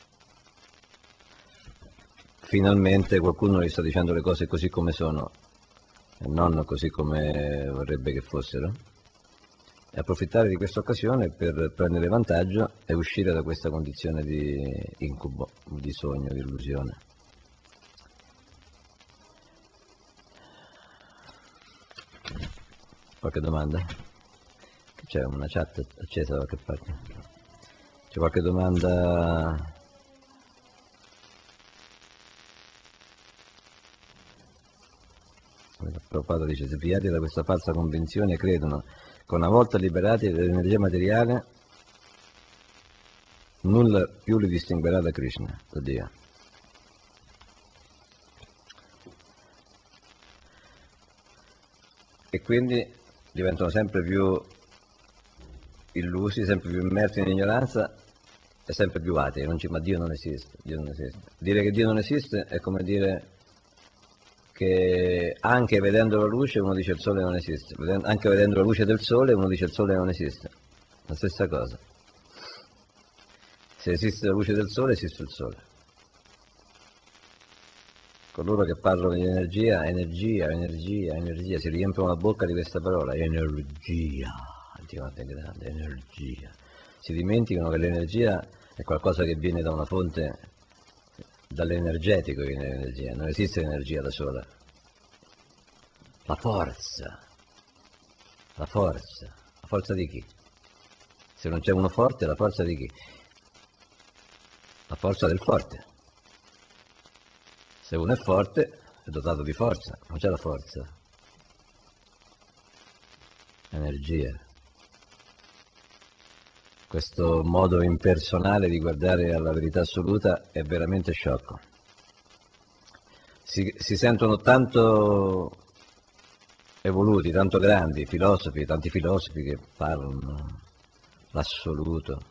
finalmente qualcuno gli sta dicendo le cose così come sono e non così come vorrebbe che fossero, e approfittare di questa occasione per prendere vantaggio e uscire da questa condizione di incubo, di sogno, di illusione. Qualche domanda? C'è una chat accesa da qualche parte? C'è qualche domanda? Prabhupada dice: sviati da questa falsa convinzione credono che una volta liberati dall'energia materiale nulla più li distinguerà da Krishna, da Dio. E quindi diventano sempre più illusi, sempre più immersi in ignoranza e sempre più atei. Non ci, ma Dio non esiste, Dio non esiste. Dire che Dio non esiste è come dire che anche vedendo la luce uno dice il sole non esiste, anche vedendo la luce del sole uno dice il sole non esiste. La stessa cosa. Se esiste la luce del sole, esiste il sole. Coloro che parlano di energia, energia, energia, energia, si riempiono la bocca di questa parola, energia, anticamente grande, energia. Si dimenticano che l'energia è qualcosa che viene da una fonte, dall'energetico viene l'energia, non esiste l'energia da sola. La forza, la forza, la forza di chi? Se non c'è uno forte, la forza di chi? La forza del forte. Se uno è forte, è dotato di forza, non c'è la forza. Energia. Questo modo impersonale di guardare alla verità assoluta è veramente sciocco. Si, si sentono tanto evoluti, tanto grandi, filosofi, tanti filosofi che parlano l'assoluto,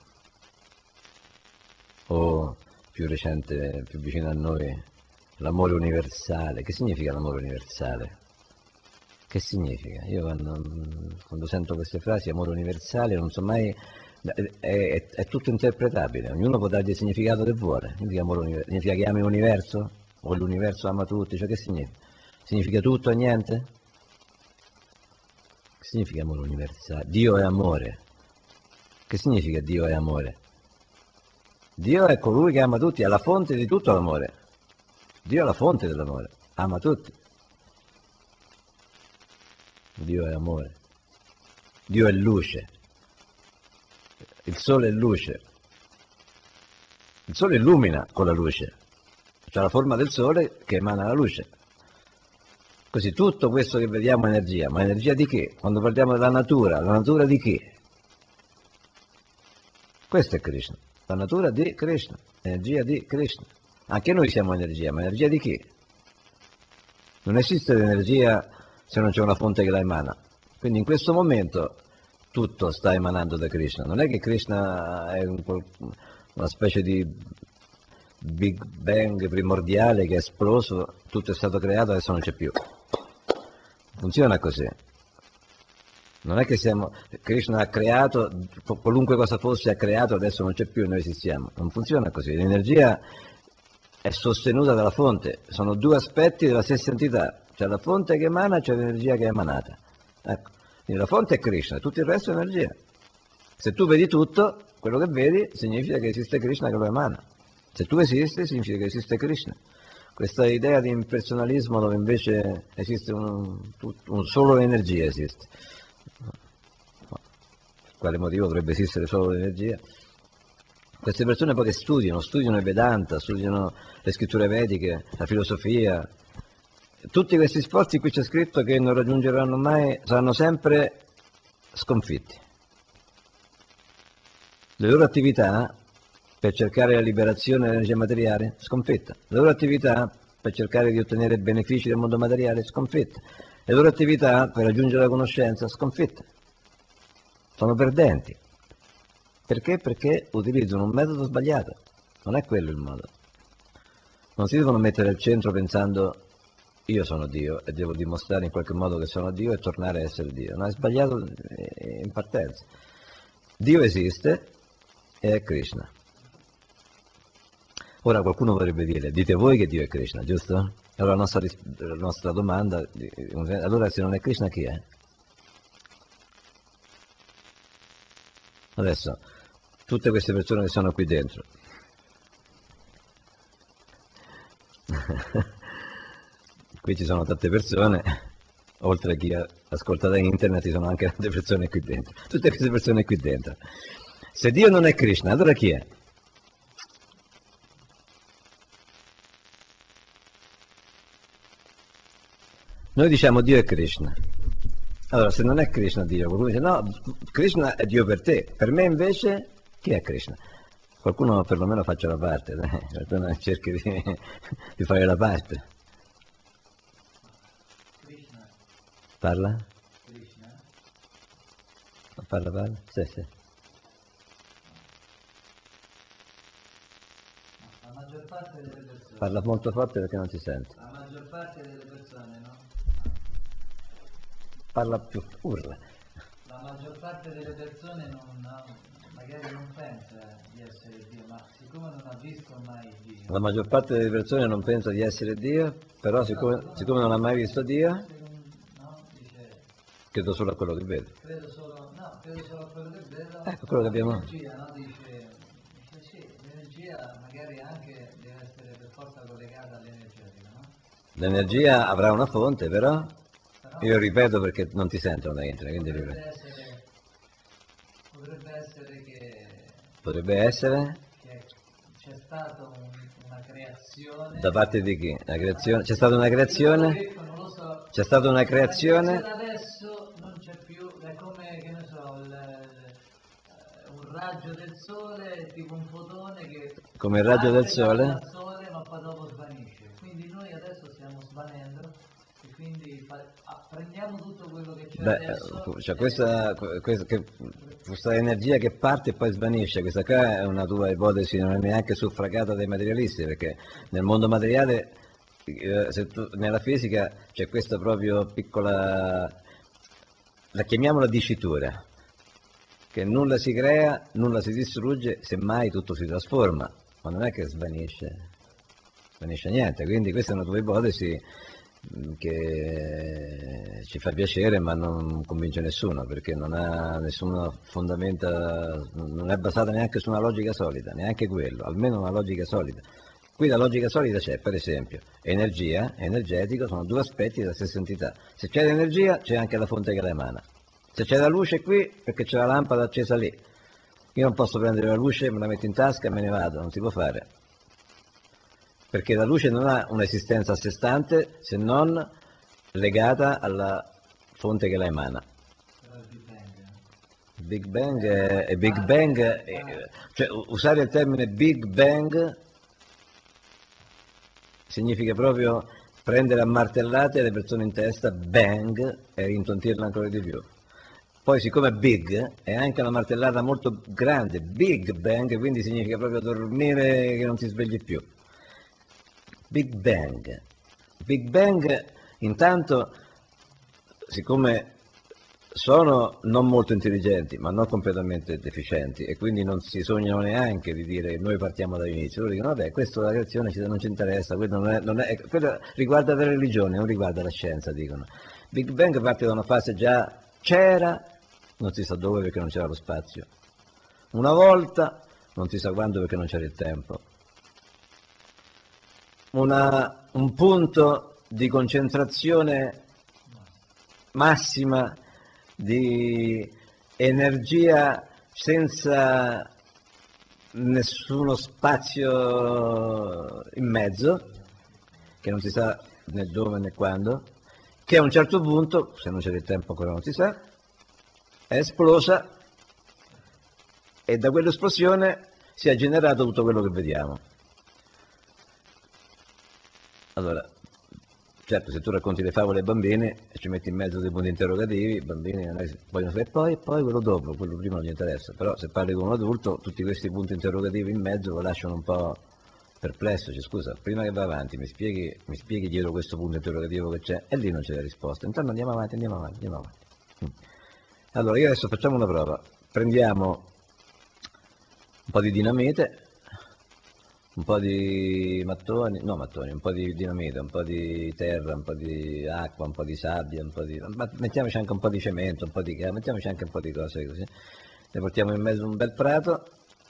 o più recente, più vicino a noi, l'amore universale. Che significa l'amore universale? Che significa? Io quando, quando sento queste frasi, amore universale, non so mai, è, è, è tutto interpretabile, ognuno può dargli il significato che vuole. Significa, amore, significa che ami l'universo? O l'universo ama tutti? Cioè che significa? Significa tutto e niente? Che significa amore universale? Dio è amore. Che significa Dio è amore? Dio è colui che ama tutti, è la fonte di tutto l'amore. Dio è la fonte dell'amore, ama tutti. Dio è amore. Dio è luce. Il sole è luce. Il sole illumina con la luce. C'è la forma del sole che emana la luce. Così tutto questo che vediamo è energia, ma energia di che? Quando parliamo della natura, la natura di chi? Questo è Krishna. La natura di Krishna, energia di Krishna. Anche noi siamo energia, ma energia di chi? Non esiste l'energia se non c'è una fonte che la emana. Quindi in questo momento tutto sta emanando da Krishna. Non è che Krishna è un, una specie di Big Bang primordiale che è esploso, tutto è stato creato, adesso non c'è più. Funziona così. Non è che siamo, Krishna ha creato, qualunque cosa fosse ha creato, adesso non c'è più e noi esistiamo. Non funziona così. L'energia è sostenuta dalla fonte, sono due aspetti della stessa entità, c'è la fonte che emana e c'è l'energia che è emanata. Ecco. Quindi la fonte è Krishna, tutto il resto è energia. Se tu vedi tutto, quello che vedi significa che esiste Krishna che lo emana. Se tu esisti, significa che esiste Krishna. Questa idea di impersonalismo dove invece esiste un, un solo energia esiste. Per quale motivo dovrebbe esistere solo l'energia? Queste persone poi che studiano, studiano il Vedanta, studiano le scritture vediche, la filosofia, tutti questi sforzi qui c'è scritto che non raggiungeranno mai, saranno sempre sconfitti. Le loro attività per cercare la liberazione dell'energia materiale, sconfitta. Le loro attività per cercare di ottenere benefici del mondo materiale, sconfitta. Le loro attività per raggiungere la conoscenza, sconfitta. Sono perdenti. Perché? Perché utilizzano un metodo sbagliato. Non è quello il modo. Non si devono mettere al centro pensando io sono Dio e devo dimostrare in qualche modo che sono Dio e tornare a essere Dio. No, è sbagliato in partenza. Dio esiste e è Krishna. Ora qualcuno potrebbe dire, dite voi che Dio è Krishna, giusto? Allora la nostra, la nostra domanda, allora se non è Krishna chi è? Adesso, tutte queste persone che sono qui dentro, qui ci sono tante persone, oltre a chi ascolta da internet ci sono anche tante persone qui dentro, tutte queste persone qui dentro. Se Dio non è Krishna, allora chi è? Noi diciamo Dio è Krishna. Allora, se non è Krishna Dio, qualcuno dice no, Krishna è Dio per te. Per me invece, chi è Krishna? Qualcuno perlomeno faccia la parte, dai. Qualcuno cerchi di, di fare la parte. Krishna, Parla? Krishna, Parla, parla? Sì, sì. la maggior parte delle persone, Parla molto forte perché non si sente. la maggior parte delle persone, no? Parla più, urla. La maggior parte delle persone non, non- magari non pensa di essere Dio, ma siccome non ha visto mai Dio, La maggior parte delle persone non pensa di essere Dio, però siccome, siccome non ha mai visto Dio, secondo- no? Dice, credo solo a quello che vede. credo solo, no, credo solo a quello che vedo, Ecco, quello che abbiamo- l'energia, no? Dice, dice sì, l'energia magari anche deve essere per forza collegata all'energetica, no? L'energia avrà una fonte, però Però io ripeto perché non ti sentono da internet, quindi potrebbe ripeto. essere, potrebbe essere che, Potrebbe essere che c'è stata un- una creazione. da parte di chi? La creazione? C'è stata una Io creazione? detto, non lo so. C'è stata una La creazione? creazione adesso non c'è più, è come, che ne so, il- eh, un raggio del sole, tipo un fotone che Come il raggio del parte da- sole? dal sole ma poi dopo svanisce. Quindi noi adesso stiamo svanendo e quindi fa- ah, prendiamo tutto quello che c'è Beh, adesso. cioè e- questa, questa, che- questa energia che parte e poi svanisce, questa qua è una tua ipotesi, non è neanche suffragata dai materialisti, perché nel mondo materiale, eh, se tu- nella fisica c'è questa proprio piccola, la chiamiamola dicitura, che nulla si crea, nulla si distrugge, semmai tutto si trasforma, ma non è che svanisce, svanisce niente, quindi questa è una tua ipotesi mh, che ci fa piacere ma non convince nessuno perché non ha nessuna fondamenta, non è basata neanche su una logica solida, neanche quello, almeno una logica solida. Qui la logica solida c'è, per esempio, energia, energetico, sono due aspetti della stessa entità. Se c'è l'energia c'è anche la fonte che la emana. Se c'è la luce qui, perché c'è la lampada accesa lì. Io non posso prendere la luce, me la metto in tasca e me ne vado, non si può fare. Perché la luce non ha un'esistenza a sé stante se non legata alla fonte che la emana. Però il Big Bang, eh. Big Bang è, è Big Bang, è- cioè usare il termine Big Bang significa proprio prendere a martellate le persone in testa, bang, e rintontirla ancora di più. Poi siccome big è anche una martellata molto grande, big bang, quindi significa proprio dormire che non ti svegli più. Big Bang. Big Bang, intanto, siccome sono non molto intelligenti, ma non completamente deficienti, e quindi non si sognano neanche di dire noi partiamo dall'inizio, loro dicono vabbè, questo la creazione ci- non ci interessa, quello, non è, non è, quello riguarda la religione, non riguarda la scienza, dicono. Big Bang parte da una fase già c'era, non si sa dove perché non c'era lo spazio, una volta, non si sa quando perché non c'era il tempo, una, un punto di concentrazione massima di energia senza nessuno spazio in mezzo, che non si sa né dove né quando, che a un certo punto, se non c'è del tempo ancora non si sa, è esplosa e da quell'esplosione si è generato tutto quello che vediamo. Allora, certo, se tu racconti le favole ai bambini e ci metti in mezzo dei punti interrogativi, i bambini vogliono sapere poi e poi quello dopo, quello prima non gli interessa. Però se parli con un adulto, tutti questi punti interrogativi in mezzo lo lasciano un po' perplesso. Cioè, scusa, prima che vai avanti mi spieghi, mi spieghi dietro questo punto interrogativo che c'è, e lì non c'è la risposta. Intanto andiamo avanti, andiamo avanti, andiamo avanti. Allora, io adesso facciamo una prova. Prendiamo un po' di dinamite, un po' di mattoni, no mattoni, un po' di dinamite, un po' di terra, un po' di acqua, un po' di sabbia, un po' di... ma mettiamoci anche un po' di cemento, un po' di... mettiamoci anche un po' di cose così. Le portiamo in mezzo a un bel prato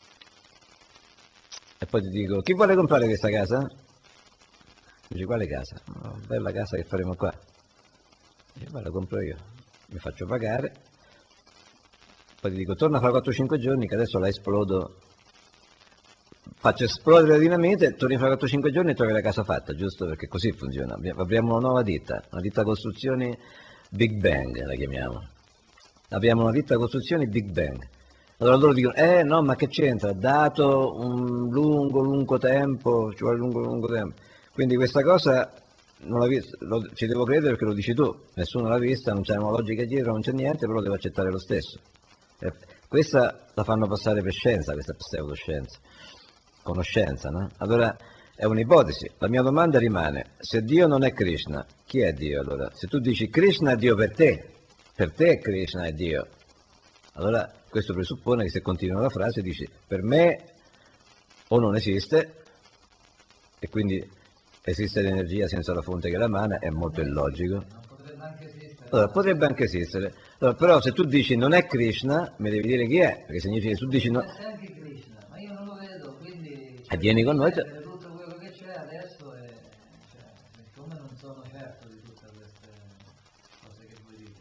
e poi ti dico, chi vuole comprare questa casa? Dici, quale casa? Una bella casa che faremo qua. Dici, guarda, la compro io, mi faccio pagare, poi ti dico, torna fra quattro cinque giorni che adesso la esplodo, faccio esplodere la dinamite, torni fra quattro cinque giorni e trovi la casa fatta, giusto? Perché così funziona. Apriamo una nuova ditta, una ditta costruzioni Big Bang la chiamiamo. Abbiamo una ditta costruzioni Big Bang. Allora loro dicono, eh no, ma che c'entra? Dato un lungo, lungo tempo, ci vuole lungo, lungo tempo. Quindi questa cosa non l'ha vista, lo, ci devo credere perché lo dici tu, nessuno l'ha vista, non c'è una logica dietro, non c'è niente, però devo accettare lo stesso. Eh, questa la fanno passare per scienza, questa pseudoscienza, conoscenza, no? Allora è un'ipotesi. La mia domanda rimane, se Dio non è Krishna, chi è Dio allora? Se tu dici Krishna è Dio per te, per te Krishna è Dio, allora questo presuppone che se continua la frase dici per me o non esiste e quindi esiste l'energia senza la fonte che la emana, è molto illogico. Potrebbe anche esistere. Allora, potrebbe anche esistere. Allora, però se tu dici non è Krishna, mi devi dire chi è, perché significa che tu dici no. C'è anche Krishna, ma io non lo vedo, quindi E vieni con noi. mettere tutto quello che c'è adesso e cioè, siccome non sono certo di tutte queste cose che voi dite.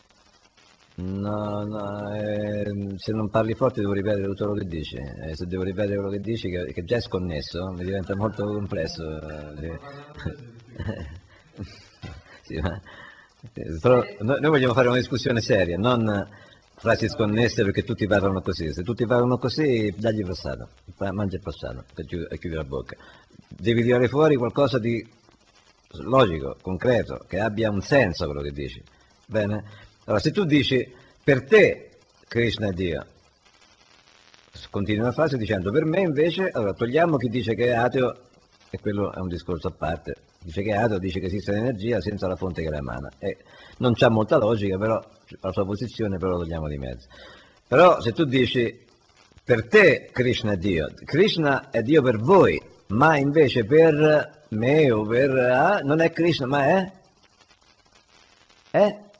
No, no, eh, se non parli forte devo ripetere tutto quello che dici, eh, se devo ripetere quello che dici, che, che già è sconnesso, mi diventa molto complesso. eh. Sì, ma, eh, però noi, noi vogliamo fare una discussione seria, non frasi sconnesse perché tutti parlano così. Se tutti parlano così, dagli passato, mangia il passato e chiudi, e chiudi la bocca. Devi tirare fuori qualcosa di logico, concreto, che abbia un senso quello che dici. Bene? Allora, se tu dici per te Krishna è Dio, continui la frase dicendo per me invece, allora togliamo chi dice che è ateo, e quello è un discorso a parte, dice che è ateo, dice che esiste l'energia senza la fonte che la emana, e non c'ha molta logica, però la sua posizione però lo togliamo di mezzo. Però se tu dici per te Krishna è Dio, Krishna è Dio per voi, ma invece per me o per ah, non è Krishna, ma è? È?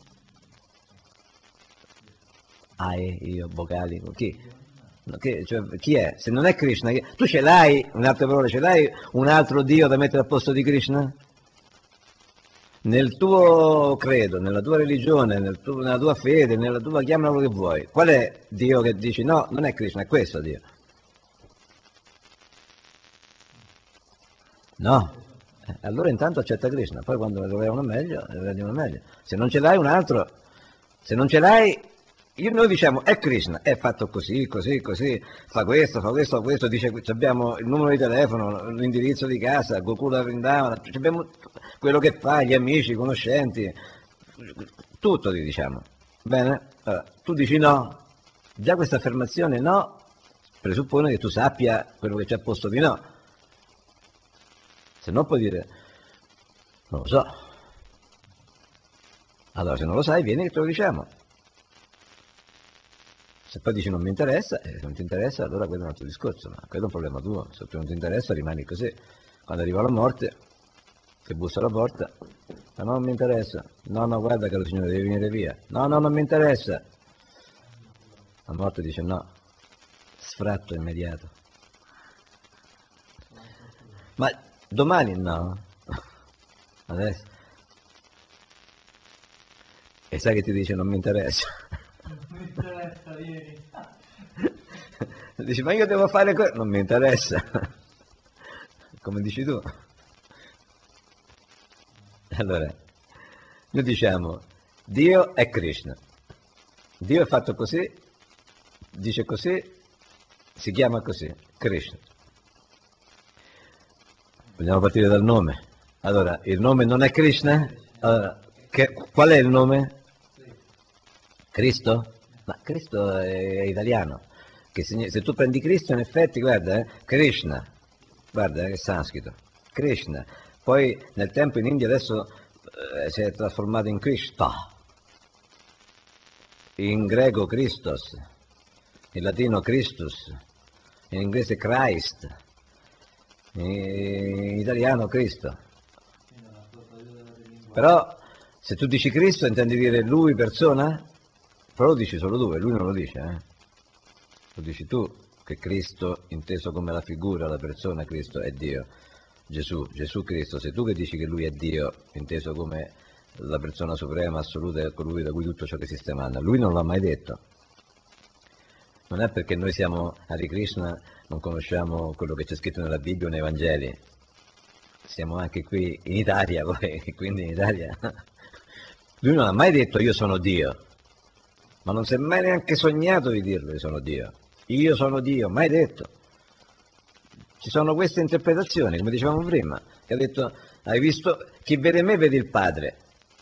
Ah, io, vocali, chi? Che, cioè, chi è? Se non è Krishna, chi... tu ce l'hai, in altre parole, ce l'hai un altro Dio da mettere al posto di Krishna? Nel tuo credo, nella tua religione, nel tuo, nella tua fede, nella tua chiamala quello che vuoi, qual è Dio che dici no, non è Krishna, è questo Dio? No. Eh, allora intanto accetta Krishna, poi quando lo vediamo meglio, lo vediamo meglio. Se non ce l'hai un altro, se non ce l'hai, io, noi diciamo è Krishna, è fatto così, così, così, fa questo, fa questo, fa questo, dice abbiamo il numero di telefono, l'indirizzo di casa, Gokula Vrindavana, abbiamo quello che fa, gli amici, i conoscenti, tutto ti diciamo. Bene? Allora, tu dici no, già questa affermazione no presuppone che tu sappia quello che c'è a posto di no. Se no puoi dire, non lo so. Allora se non lo sai vieni che te lo diciamo. Se poi dici non mi interessa, e se non ti interessa allora quello è un altro discorso, ma quello è un problema tuo, se non ti interessa rimani così. Quando arriva la morte, che bussa alla porta, ma no, non mi interessa, no no guarda caro signore devi venire via, no no non mi interessa. La morte dice no, sfratto immediato. Ma domani no, adesso. E sai che ti dice non mi interessa. Non mi interessa, vieni. Dici, ma io devo fare questo, non mi interessa, come dici tu. Allora, noi diciamo, Dio è Krishna, Dio è fatto così, dice così, si chiama così, Krishna. Vogliamo partire dal nome. Allora, il nome non è Krishna? Allora, che, qual è il nome? Cristo? Ma Cristo è italiano. Che se, se tu prendi Cristo, in effetti, guarda, eh, Krishna, guarda, eh, è sanscrito, Krishna. Poi nel tempo in India adesso eh, si è trasformato in Krishna, in greco Christos, in latino Christus, in inglese Christ, in italiano Cristo. Però se tu dici Cristo intendi dire lui persona? Però lo dici solo tu, e lui non lo dice, eh? Lo dici tu, che Cristo, inteso come la figura, la persona Cristo, è Dio. Gesù, Gesù Cristo, sei tu che dici che lui è Dio, inteso come la persona suprema, assoluta, è colui da cui tutto ciò che esiste emana. Lui non l'ha mai detto. Non è perché noi siamo Hare Krishna, non conosciamo quello che c'è scritto nella Bibbia o nei Vangeli. Siamo anche qui in Italia, poi, quindi in Italia. Lui non ha mai detto io sono Dio, ma non si è mai neanche sognato di dirlo, io sono Dio. Io sono Dio, mai detto. Ci sono queste interpretazioni, come dicevamo prima, che ha detto, hai visto, chi vede me vede il Padre.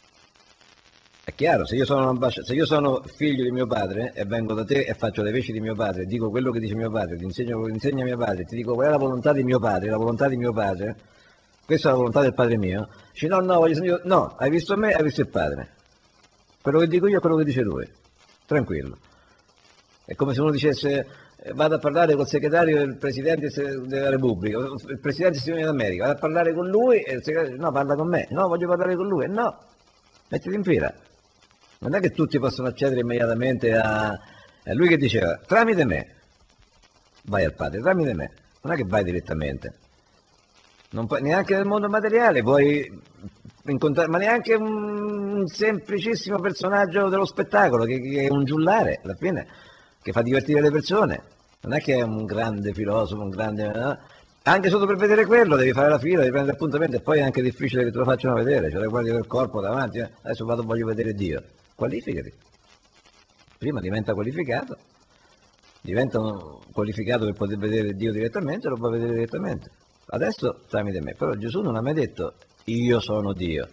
È chiaro, se io sono, se io sono figlio di mio padre e vengo da te e faccio le veci di mio padre, dico quello che dice mio padre, ti insegno quello che insegna mio padre, ti dico qual è la volontà di mio padre, la volontà di mio padre, questa è la volontà del padre mio, dici no, no, voglio sentire, no, hai visto me, hai visto il padre. Quello che dico io è quello che dice lui, tranquillo. È come se uno dicesse eh, vado a parlare col segretario del Presidente della Repubblica, il Presidente degli Stati Uniti d'America, vado a parlare con lui e il segretario no, parla con me, no, voglio parlare con lui, no, mettiti in fila. Non è che tutti possono accedere immediatamente a... È lui che diceva, tramite me, vai al padre, tramite me, non è che vai direttamente. Non puoi, neanche nel mondo materiale puoi incontrare, ma neanche un semplicissimo personaggio dello spettacolo, che, che è un giullare, alla fine, che fa divertire le persone. Non è che è un grande filosofo, un grande... no? Anche solo per vedere quello devi fare la fila, devi prendere appuntamento e poi è anche difficile che te lo facciano vedere, cioè guardi del corpo davanti, eh? Adesso vado, voglio vedere Dio. Qualificati. Prima diventa qualificato, diventa qualificato per poter vedere Dio direttamente, lo può vedere direttamente. Adesso tramite me, però Gesù non ha mai detto io sono Dio,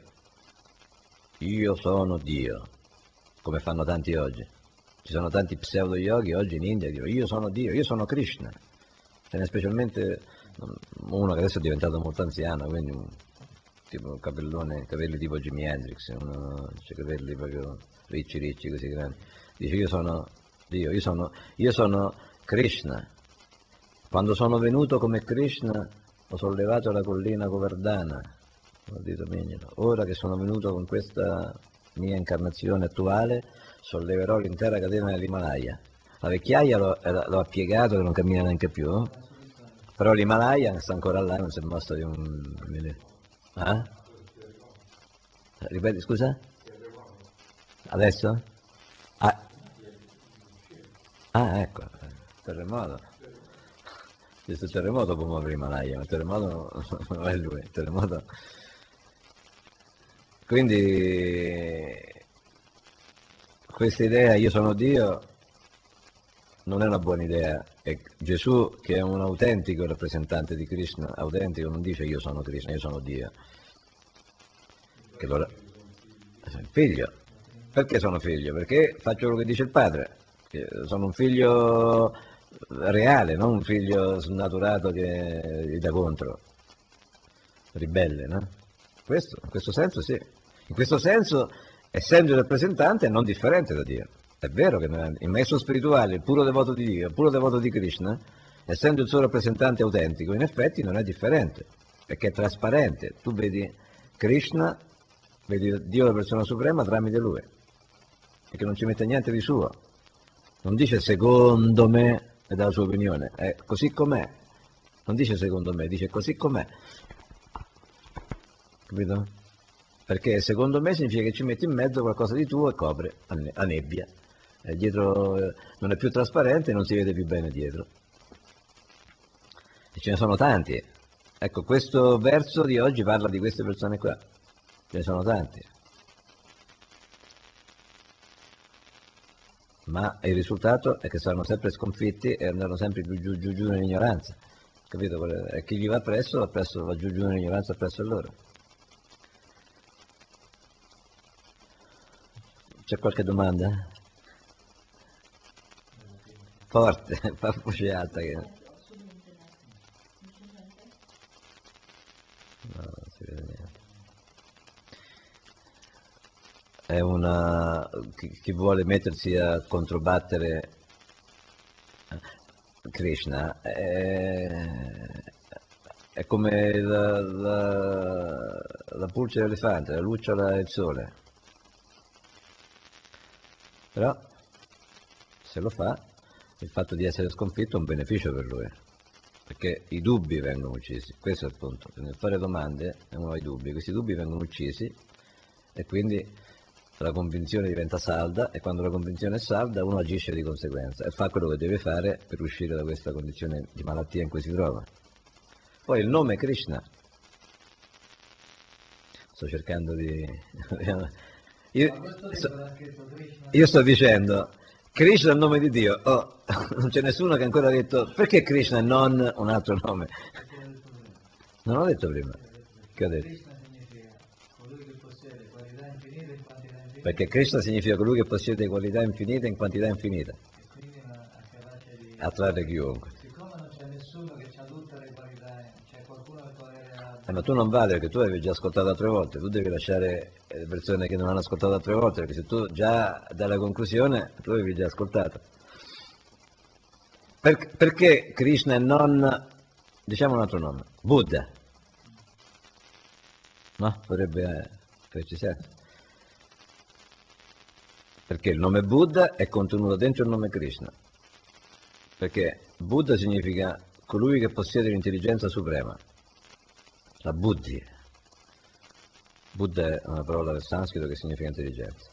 io sono Dio, come fanno tanti oggi. Ci sono tanti pseudo yogi oggi in India che dicono io sono Dio, io sono Krishna. Ce n'è specialmente uno che adesso è diventato molto anziano, quindi un, tipo un capellone, capelli tipo Jimi Hendrix, uno, cioè capelli proprio ricci ricci così grandi. Dice io sono Dio, io sono, io sono Krishna. Quando sono venuto come Krishna ho sollevato la collina Govardhana, ho detto Mignolo. Ora che sono venuto con questa mia incarnazione attuale, solleverò l'intera catena dell'Himalaya. La vecchiaia l'ho, l'ho piegato che non cammina neanche più, eh? Però l'Himalaya sta ancora là, non si è mossa di un... Eh? Ripeti, scusa? Adesso? Ah, ah ecco, terremoto. Questo terremoto può muovere l'Himalaya, ma il terremoto non è lui, il terremoto... Quindi questa idea io sono Dio non è una buona idea. E Gesù, che è un autentico rappresentante di Krishna, autentico, non dice io sono Krishna, io sono Dio. Che lo... Figlio. Perché sono figlio? Perché faccio quello che dice il padre. Che sono un figlio reale, non un figlio snaturato che gli dà contro. Ribelle, no? Questo, in questo senso sì. In questo senso, essendo il rappresentante, è non differente da Dio. È vero che il maestro spirituale, il puro devoto di Dio, il puro devoto di Krishna, essendo il suo rappresentante autentico, in effetti non è differente, perché è trasparente. Tu vedi Krishna, vedi Dio la persona suprema tramite lui, perché non ci mette niente di suo. Non dice secondo me e dà la sua opinione, è così com'è. Non dice secondo me, dice così com'è. Capito? Perché secondo me significa che ci metti in mezzo qualcosa di tuo e copre la nebbia. e dietro eh, non è più trasparente e non si vede più bene dietro. E ce ne sono tanti. Ecco, questo verso di oggi parla di queste persone qua, ce ne sono tanti. Ma il risultato è che saranno sempre sconfitti e andranno sempre più giù giù giù nell'ignoranza, capito? E chi gli va presso, va, presso, va giù giù nell'ignoranza presso loro. C'è qualche domanda? Forte, fa voce alta che... No, non si vede niente. È una... chi, chi vuole mettersi a controbattere Krishna è, è come la, la, la pulce dell'elefante, la lucciola e il sole. Però se lo fa, il fatto di essere sconfitto è un beneficio per lui, perché i dubbi vengono uccisi, questo è il punto. Nel fare domande uno ha i dubbi, questi dubbi vengono uccisi e quindi la convinzione diventa salda e quando la convinzione è salda uno agisce di conseguenza e fa quello che deve fare per uscire da questa condizione di malattia in cui si trova. Poi il nome Krishna, sto cercando di... io, sto, io sto dicendo Krishna è il nome di Dio, oh, non c'è nessuno che ancora ha detto perché Krishna e non un altro nome. Non ho detto prima. Che ho detto? Perché Krishna significa colui che possiede qualità infinite in quantità infinita. E quindi è capace di attrarre chiunque. Siccome non c'è nessuno che ha tutte le qualità, c'è qualcuno che può avere la... Eh, ma tu non vale perché tu avevi già ascoltato altre volte, tu devi lasciare le persone che non hanno ascoltato altre volte, perché se tu già dalla conclusione tu avevi già ascoltato. Per, perché Krishna e non, diciamo un altro nome, Buddha? No? Potrebbe farci senso. Perché il nome Buddha è contenuto dentro il nome Krishna. Perché Buddha significa colui che possiede l'intelligenza suprema, la Buddhi. Buddha è una parola del sanscrito che significa intelligenza.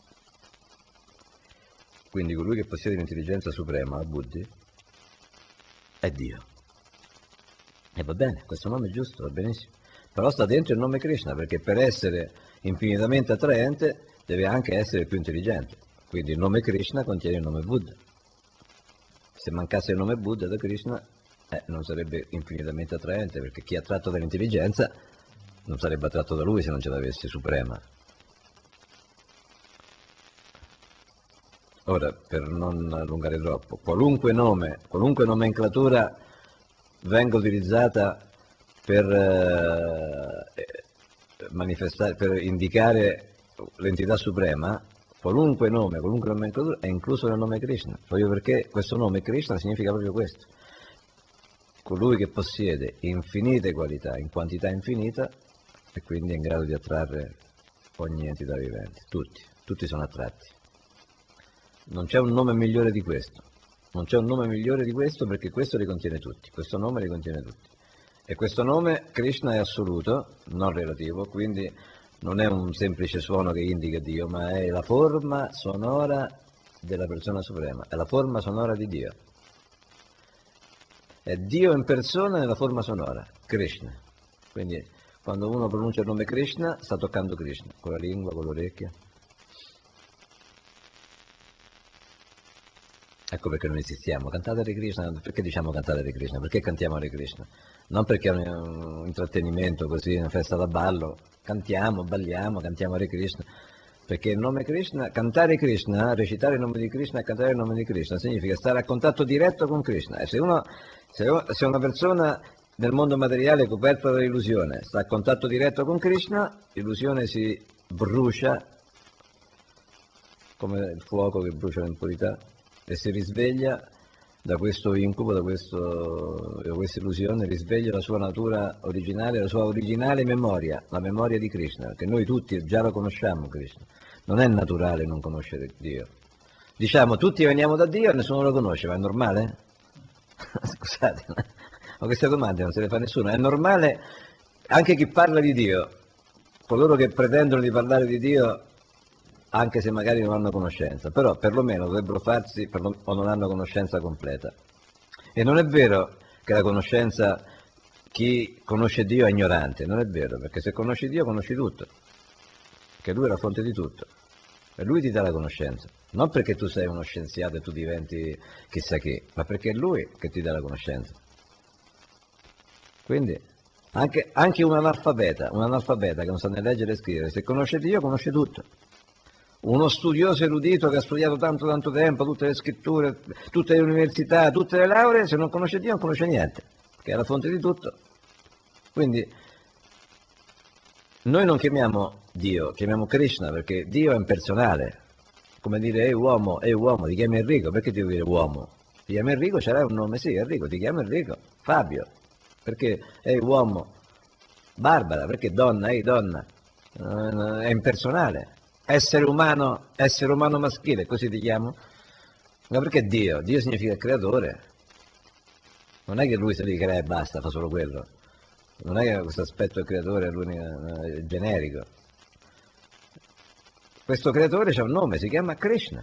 Quindi colui che possiede l'intelligenza suprema, la Buddhi, è Dio. E va bene, questo nome è giusto, va benissimo. Però sta dentro il nome Krishna, perché per essere infinitamente attraente deve anche essere più intelligente. Quindi il nome Krishna contiene il nome Buddha. Se mancasse il nome Buddha da Krishna, eh, non sarebbe infinitamente attraente, perché chi è attratto dall'intelligenza non sarebbe attratto da lui se non ce l'avesse suprema. Ora, per non allungare troppo, qualunque nome, qualunque nomenclatura venga utilizzata per, eh, manifestare, per indicare l'entità suprema, qualunque nome, qualunque nomenclatura è incluso nel nome Krishna, proprio perché questo nome Krishna significa proprio questo. Colui che possiede infinite qualità in quantità infinita e quindi è in grado di attrarre ogni entità vivente, tutti, tutti sono attratti. Non c'è un nome migliore di questo, non c'è un nome migliore di questo perché questo li contiene tutti, questo nome li contiene tutti. E questo nome Krishna è assoluto, non relativo, quindi non è un semplice suono che indica Dio, ma è la forma sonora della persona suprema, è la forma sonora di Dio. È Dio in persona nella forma sonora, Krishna. Quindi quando uno pronuncia il nome Krishna sta toccando Krishna, con la lingua, con l'orecchio. Ecco perché noi insistiamo, cantate Hare Krishna, perché diciamo cantate Hare Krishna? Perché cantiamo Hare Krishna? Non perché è un intrattenimento così, una festa da ballo, cantiamo, balliamo, cantiamo Hare Krishna, perché il nome Krishna, cantare Krishna, recitare il nome di Krishna e cantare il nome di Krishna significa stare a contatto diretto con Krishna. E se, uno, se una persona nel mondo materiale coperta dall'illusione sta a contatto diretto con Krishna, l'illusione si brucia come il fuoco che brucia l'impurità e si risveglia da questo incubo, da, questo, da questa illusione, risveglia la sua natura originale, la sua originale memoria, la memoria di Krishna, che noi tutti già lo conosciamo Krishna. Non è naturale non conoscere Dio. Diciamo, tutti veniamo da Dio e nessuno lo conosce, ma è normale? Scusate, ma queste domande non se le fa nessuno. È normale anche chi parla di Dio, coloro che pretendono di parlare di Dio anche se magari non hanno conoscenza, però perlomeno dovrebbero farsi per lo, o non hanno conoscenza completa. E non è vero che la conoscenza, chi conosce Dio è ignorante, non è vero, perché se conosci Dio conosci tutto, che Lui è la fonte di tutto, e Lui ti dà la conoscenza, non perché tu sei uno scienziato e tu diventi chissà chi, ma perché è Lui che ti dà la conoscenza. Quindi anche, anche un analfabeta, un analfabeta che non sa né leggere e scrivere, se conosce Dio conosce tutto. Uno studioso erudito che ha studiato tanto tanto tempo, tutte le scritture, tutte le università, tutte le lauree, se non conosce Dio non conosce niente, che è la fonte di tutto. Quindi noi non chiamiamo Dio, chiamiamo Krishna, perché Dio è impersonale. Come dire, ehi uomo, ehi uomo, ti chiami Enrico, perché ti devo dire uomo? Ti chiami Enrico, c'era un nome, sì, Enrico, ti chiami Enrico, Fabio, perché ehi uomo, Barbara, perché donna, ehi donna, uh, è impersonale. Essere umano, essere umano maschile, così ti chiamo? Ma perché Dio? Dio significa creatore. Non è che lui se li crea e basta, fa solo quello. Non è che questo aspetto del creatore è l'unico, è generico. Questo creatore c'ha un nome, si chiama Krishna.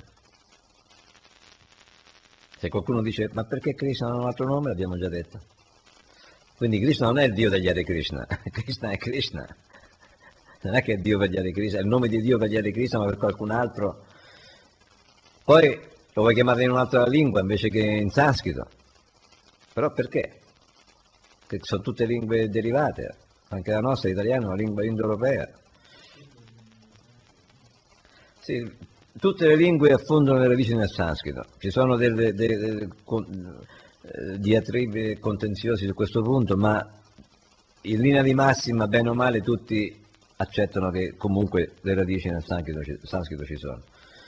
Se qualcuno dice, ma perché Krishna non ha un altro nome, l'abbiamo già detto. Quindi Krishna non è il Dio degli Hare Krishna, Krishna è Krishna. Non è che è Dio per gli Hare Krishna, è il nome di Dio per gli Hare Krishna, ma per qualcun altro. Poi lo vuoi chiamare in un'altra lingua invece che in sanscrito. Però perché? Che sono tutte lingue derivate, anche la nostra, l'italiano, è una lingua indoeuropea. Sì, tutte le lingue affondano le radici nel sanscrito, ci sono delle, delle, delle con, eh, diatribe contenziosi su questo punto, ma in linea di massima, bene o male, tutti accettano che comunque le radici nel sanscrito ci, sanscrito ci sono.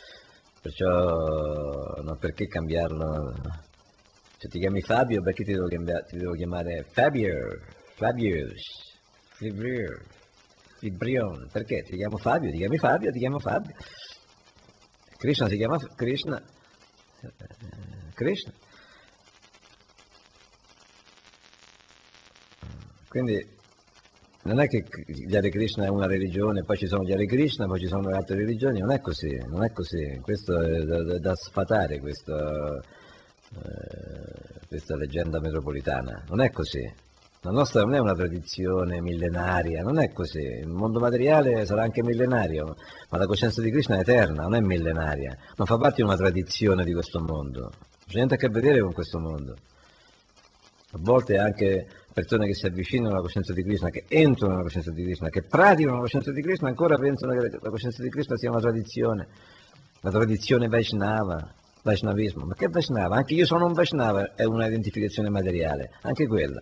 Perciò non perché cambiarlo. Se ti chiami Fabio, perché ti devo, chiamare, ti devo chiamare Fabio, Fabius, Fibrio, Fibrion? Perché ti chiamo Fabio, ti chiami Fabio, ti chiamo Fabio. Krishna si chiama Krishna, Krishna. Quindi non è che gli Hare Krishna è una religione, poi ci sono gli Hare Krishna, poi ci sono le altre religioni, non è così, non è così. Questo è da, da, da sfatare, questo, eh, questa leggenda metropolitana, non è così. La nostra non è una tradizione millenaria, non è così. Il mondo materiale sarà anche millenario, ma la coscienza di Krishna è eterna, non è millenaria, non fa parte di una tradizione di questo mondo, non c'è niente a che vedere con questo mondo. A volte anche persone che si avvicinano alla coscienza di Krishna, che entrano nella coscienza di Krishna, che praticano la coscienza di Krishna, ancora pensano che la coscienza di Krishna sia una tradizione, la tradizione Vaishnava, Vaishnavismo. Ma che Vaishnava? Anche io sono un Vaishnava, è una identificazione materiale, anche quella.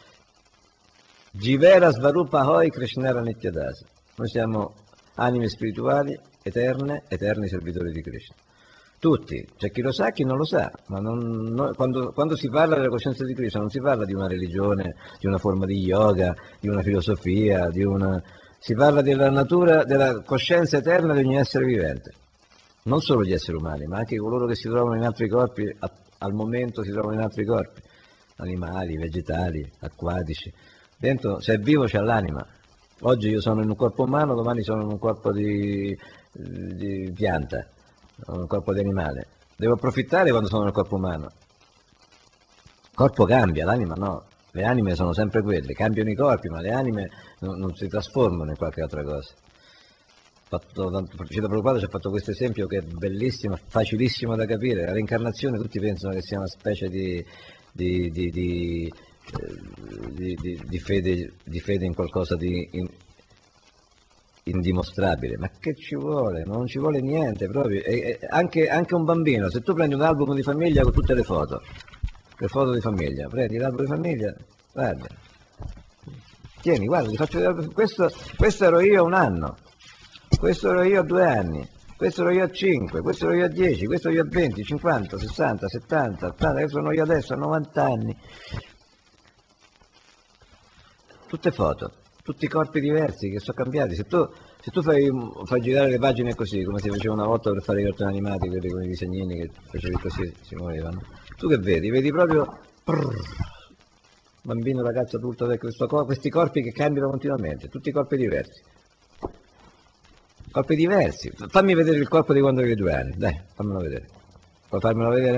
Jivera Svarupa Hoi Krishnara Nityadasa. Noi siamo anime spirituali, eterne, eterni servitori di Krishna. Tutti, c'è chi lo sa e chi non lo sa, ma non, no, quando, quando si parla della coscienza di Krishna non si parla di una religione, di una forma di yoga, di una filosofia, di una... si parla della natura, della coscienza eterna di ogni essere vivente. Non solo gli esseri umani, ma anche coloro che si trovano in altri corpi, a, al momento si trovano in altri corpi, animali, vegetali, acquatici. Dentro, se è vivo c'è l'anima. Oggi io sono in un corpo umano, domani sono in un corpo di, di pianta, un corpo di animale. Devo approfittare quando sono nel corpo umano. Il corpo cambia, l'anima no. Le anime sono sempre quelle, cambiano i corpi, ma le anime non, non si trasformano in qualche altra cosa. Cita Prabhupada ci ha fatto questo esempio che è bellissimo, facilissimo da capire. La reincarnazione tutti pensano che sia una specie di, di, di, di, di, di, di, fede, di fede in qualcosa di in, indimostrabile. Ma che ci vuole? Non ci vuole niente proprio. E, e anche, anche un bambino, se tu prendi un album di famiglia con tutte le foto, le foto di famiglia, prendi l'album di famiglia, guarda, tieni, guarda, ti faccio vedere, questo, questo ero io a un anno. Questo ero io a due anni, questo ero io a cinque, questo ero io a dieci, questo ero io a venti, cinquanta, sessanta, settanta, ottanta, che sono io adesso a novanta anni. Tutte foto, tutti corpi diversi che sono cambiati. Se tu, se tu fai, fai girare le pagine così, come si faceva una volta per fare i cartoni animati, quelli con i disegnini che facevi così, si muovevano, tu che vedi? Vedi proprio prrr, bambino, ragazzo, adulto, questo, questi corpi che cambiano continuamente, tutti corpi diversi. corpi diversi. Fammi vedere il corpo di quando avevi due anni, dai, fammelo vedere. Puoi farmelo vedere?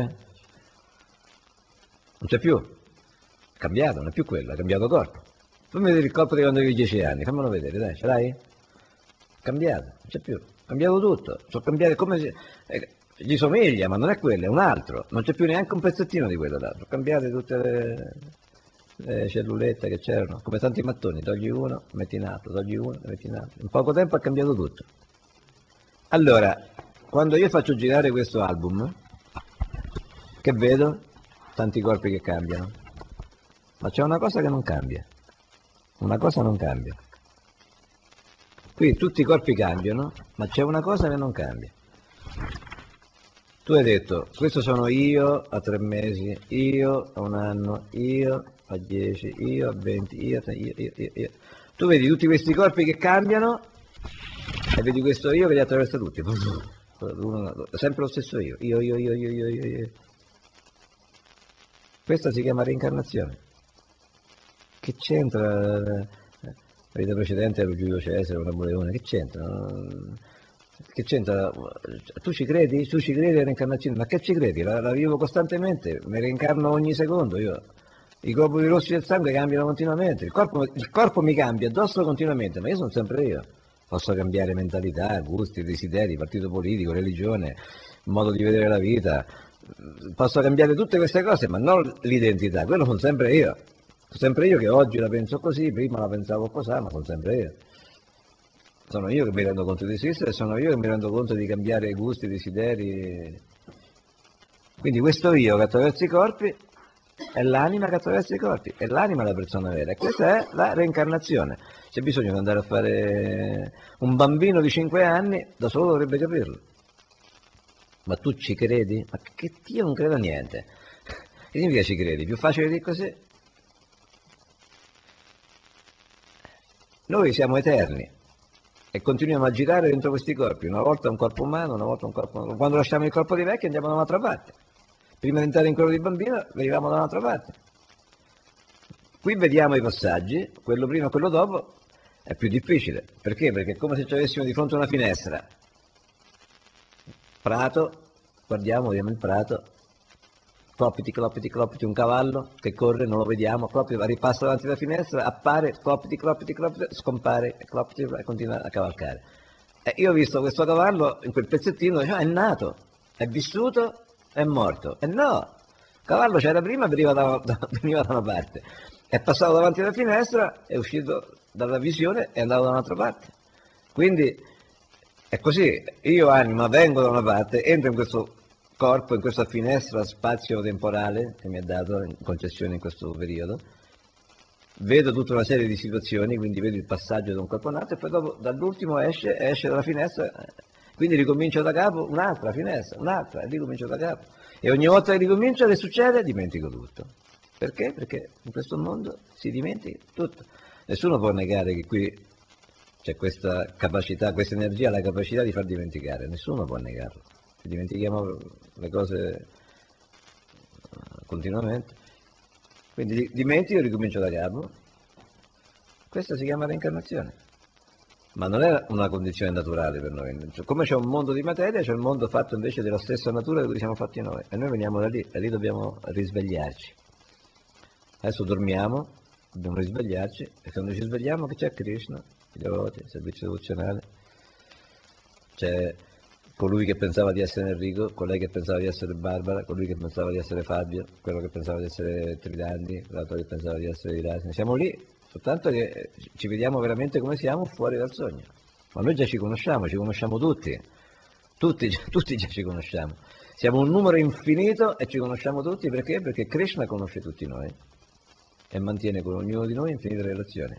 Non c'è più. È cambiato, non è più quello, è cambiato corpo. Fammi vedere il corpo di quando avevi dieci anni, fammelo vedere, dai, ce l'hai? È cambiato, non c'è più. È cambiato tutto. Sono cambiate come se... eh, gli somiglia, ma non è quello, è un altro. Non c'è più neanche un pezzettino di quello là. Sono cambiate tutte le, le cellulette che c'erano, come tanti mattoni, togli uno, metti in altro, togli uno, metti in altro. In poco tempo è cambiato tutto. Allora, quando io faccio girare questo album, che vedo? Tanti corpi che cambiano. Ma c'è una cosa che non cambia. Una cosa non cambia. Qui tutti i corpi cambiano, ma c'è una cosa che non cambia. Tu hai detto, questo sono io a tre mesi, io a un anno, io a dieci, io a venti, io, a io, io, io, io. Tu vedi tutti questi corpi che cambiano e vedi questo io che li attraversa tutti. Sempre lo stesso io. Io, io, io, io, io, io, io. Questa si chiama reincarnazione. Che c'entra? La vita precedente ero Giulio Cesare, un Napoleone, che c'entra? Che c'entra? Tu ci credi? Tu ci credi alla reincarnazione? Ma che ci credi? La, la vivo costantemente, mi reincarno ogni secondo io. I globuli rossi del sangue cambiano continuamente, il corpo, il corpo mi cambia addosso continuamente, ma io sono sempre io. Posso cambiare mentalità, gusti, desideri, partito politico, religione, modo di vedere la vita. Posso cambiare tutte queste cose, ma non l'identità, quello sono sempre io. Sono sempre io che oggi la penso così, prima la pensavo così, ma sono sempre io. Sono io che mi rendo conto di esistere, sono io che mi rendo conto di cambiare gusti, desideri. Quindi questo io che attraverso i corpi è l'anima che attraversa i corpi, è l'anima la persona vera, e questa è la reincarnazione. C'è bisogno di andare a fare un bambino di cinque anni, da solo dovrebbe capirlo. Ma tu ci credi? Ma che io non credo a niente. Che significa ci credi? Più facile di così? Noi siamo eterni e continuiamo a girare dentro questi corpi, una volta un corpo umano, una volta un corpo umano. Quando lasciamo il corpo di vecchio andiamo da un'altra parte. Prima di entrare in quello di bambino venivamo da un'altra parte. Qui vediamo i passaggi, quello prima e quello dopo è più difficile. Perché? Perché è come se ci avessimo di fronte una finestra. Prato, guardiamo, vediamo il prato, cloppiti, cloppiti, cloppiti, un cavallo che corre, non lo vediamo, cloppiti, ripassa davanti alla finestra, appare, cloppiti, cloppiti, cloppiti, scompare, cloppiti e continua a cavalcare. E io ho visto questo cavallo in quel pezzettino, cioè, è nato, è vissuto, è morto. E no, il cavallo c'era prima, veniva da, da, veniva da una parte, è passato davanti alla finestra, è uscito dalla visione e è andato da un'altra parte. Quindi è così, io anima vengo da una parte, entro in questo corpo, in questa finestra spazio-temporale che mi ha dato in concessione in questo periodo, vedo tutta una serie di situazioni, quindi vedo il passaggio da un corpo all'altro e poi dopo dall'ultimo esce, esce dalla finestra, quindi ricomincio da capo un'altra finestra, un'altra e ricomincio da capo. E ogni volta che ricomincio che succede? Dimentico tutto. Perché? Perché in questo mondo si dimentica tutto. Nessuno può negare che qui c'è questa capacità, questa energia, la capacità di far dimenticare, nessuno può negarlo. Ci dimentichiamo le cose continuamente. Quindi dimentico e ricomincio da capo. Questa si chiama reincarnazione. Ma non è una condizione naturale per noi. Cioè, come c'è un mondo di materia, c'è il mondo fatto invece della stessa natura di cui siamo fatti noi. E noi veniamo da lì, e lì dobbiamo risvegliarci. Adesso dormiamo, dobbiamo risvegliarci, e quando ci svegliamo che c'è Krishna, i devoti, il servizio devozionale. C'è colui che pensava di essere Enrico, colei che pensava di essere Barbara, colui che pensava di essere Fabio, quello che pensava di essere Tridandi, l'altro che pensava di essere Irasine. Siamo lì, soltanto che ci vediamo veramente come siamo fuori dal sogno. Ma noi già ci conosciamo, ci conosciamo tutti, tutti, tutti già ci conosciamo. Siamo un numero infinito e ci conosciamo tutti perché? Perché Krishna conosce tutti noi e mantiene con ognuno di noi infinite relazioni.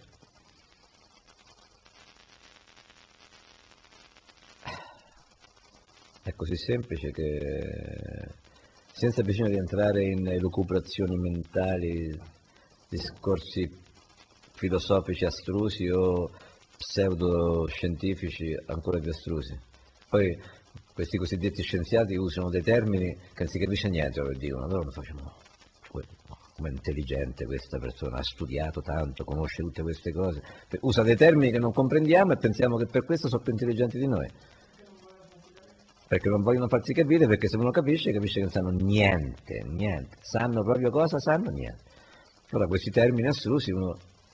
È così semplice che senza bisogno di entrare in elucubrazioni mentali, discorsi filosofici astrusi o pseudoscientifici ancora più astrusi. Poi questi cosiddetti scienziati usano dei termini che non si capisce niente, lo dicono, allora lo facciamo. come intelligente questa persona, ha studiato tanto, conosce tutte queste cose, usa dei termini che non comprendiamo e pensiamo che per questo sono più intelligenti di noi. Perché non vogliono farsi capire, perché se uno capisce, capisce che non sanno niente, niente, sanno proprio cosa sanno, niente. Allora questi termini astrusi uno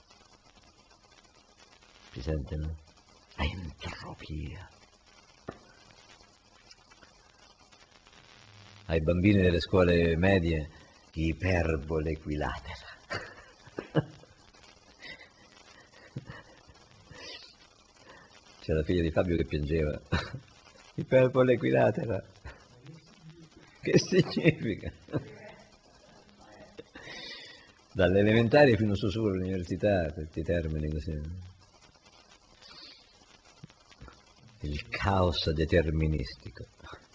si sente, no? Entropia. Ai bambini delle scuole medie, iperbole equilatera. C'è la figlia di Fabio che piangeva. Iperbole equilatera. Che significa? Dalle elementari fino su su all'università, questi termini così. Il caos deterministico.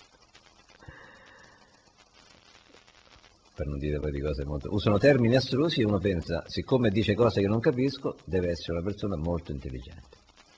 Per non dire poi di cose molto... Usano termini astrusi e uno pensa, siccome dice cose che non capisco, deve essere una persona molto intelligente.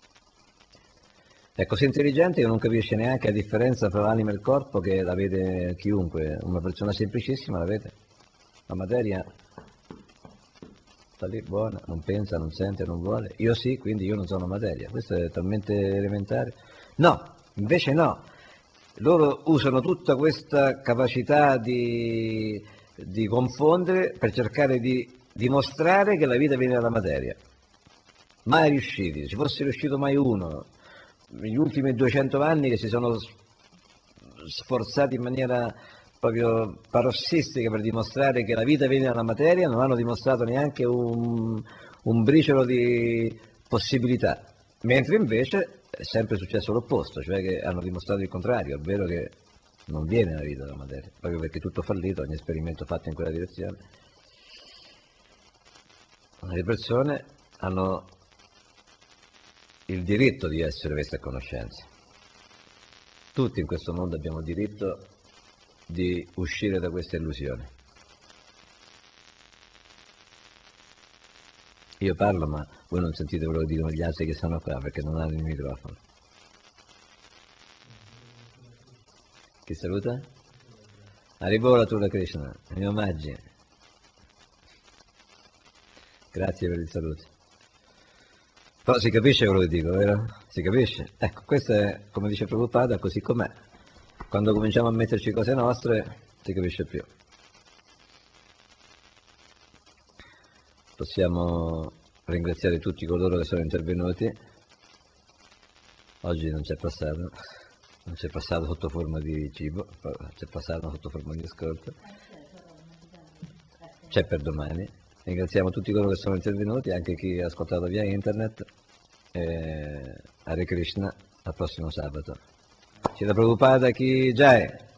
È così intelligente che non capisce neanche la differenza tra l'anima e il corpo, che la vede chiunque, una persona semplicissima la vede. La materia sta lì buona, non pensa, non sente, non vuole. Io sì, quindi io non sono materia. Questo è talmente elementare. No, invece no. Loro usano tutta questa capacità di, di confondere per cercare di dimostrare che la vita viene dalla materia. Mai riusciti, ci fosse riuscito mai uno negli ultimi duecento anni che si sono sforzati in maniera proprio parossistica per dimostrare che la vita viene dalla materia, non hanno dimostrato neanche un, un briciolo di possibilità, mentre invece è sempre successo l'opposto, cioè che hanno dimostrato il contrario, ovvero che non viene la vita dalla materia, proprio perché tutto è fallito, ogni esperimento fatto in quella direzione. Le persone hanno il diritto di essere messe a conoscenza. Tutti in questo mondo abbiamo il diritto di uscire da questa illusione. Io parlo, ma voi non sentite quello che dicono gli altri che stanno qua perché non hanno il microfono. Chi saluta? Arrivola Tura Krishna, mi omaggi. Grazie per il saluto. Però si capisce quello che dico, vero? Si capisce? Ecco, questo è, come dice Prabhupada, così com'è. Quando cominciamo a metterci cose nostre, si capisce più. Possiamo ringraziare tutti coloro che sono intervenuti. Oggi non c'è passato, non c'è passato sotto forma di cibo, c'è passato sotto forma di ascolto. C'è per domani. Ringraziamo tutti coloro che sono intervenuti, anche chi ha ascoltato via internet. E Hare Krishna, al prossimo sabato. Ci da Prabhupada chi Jai.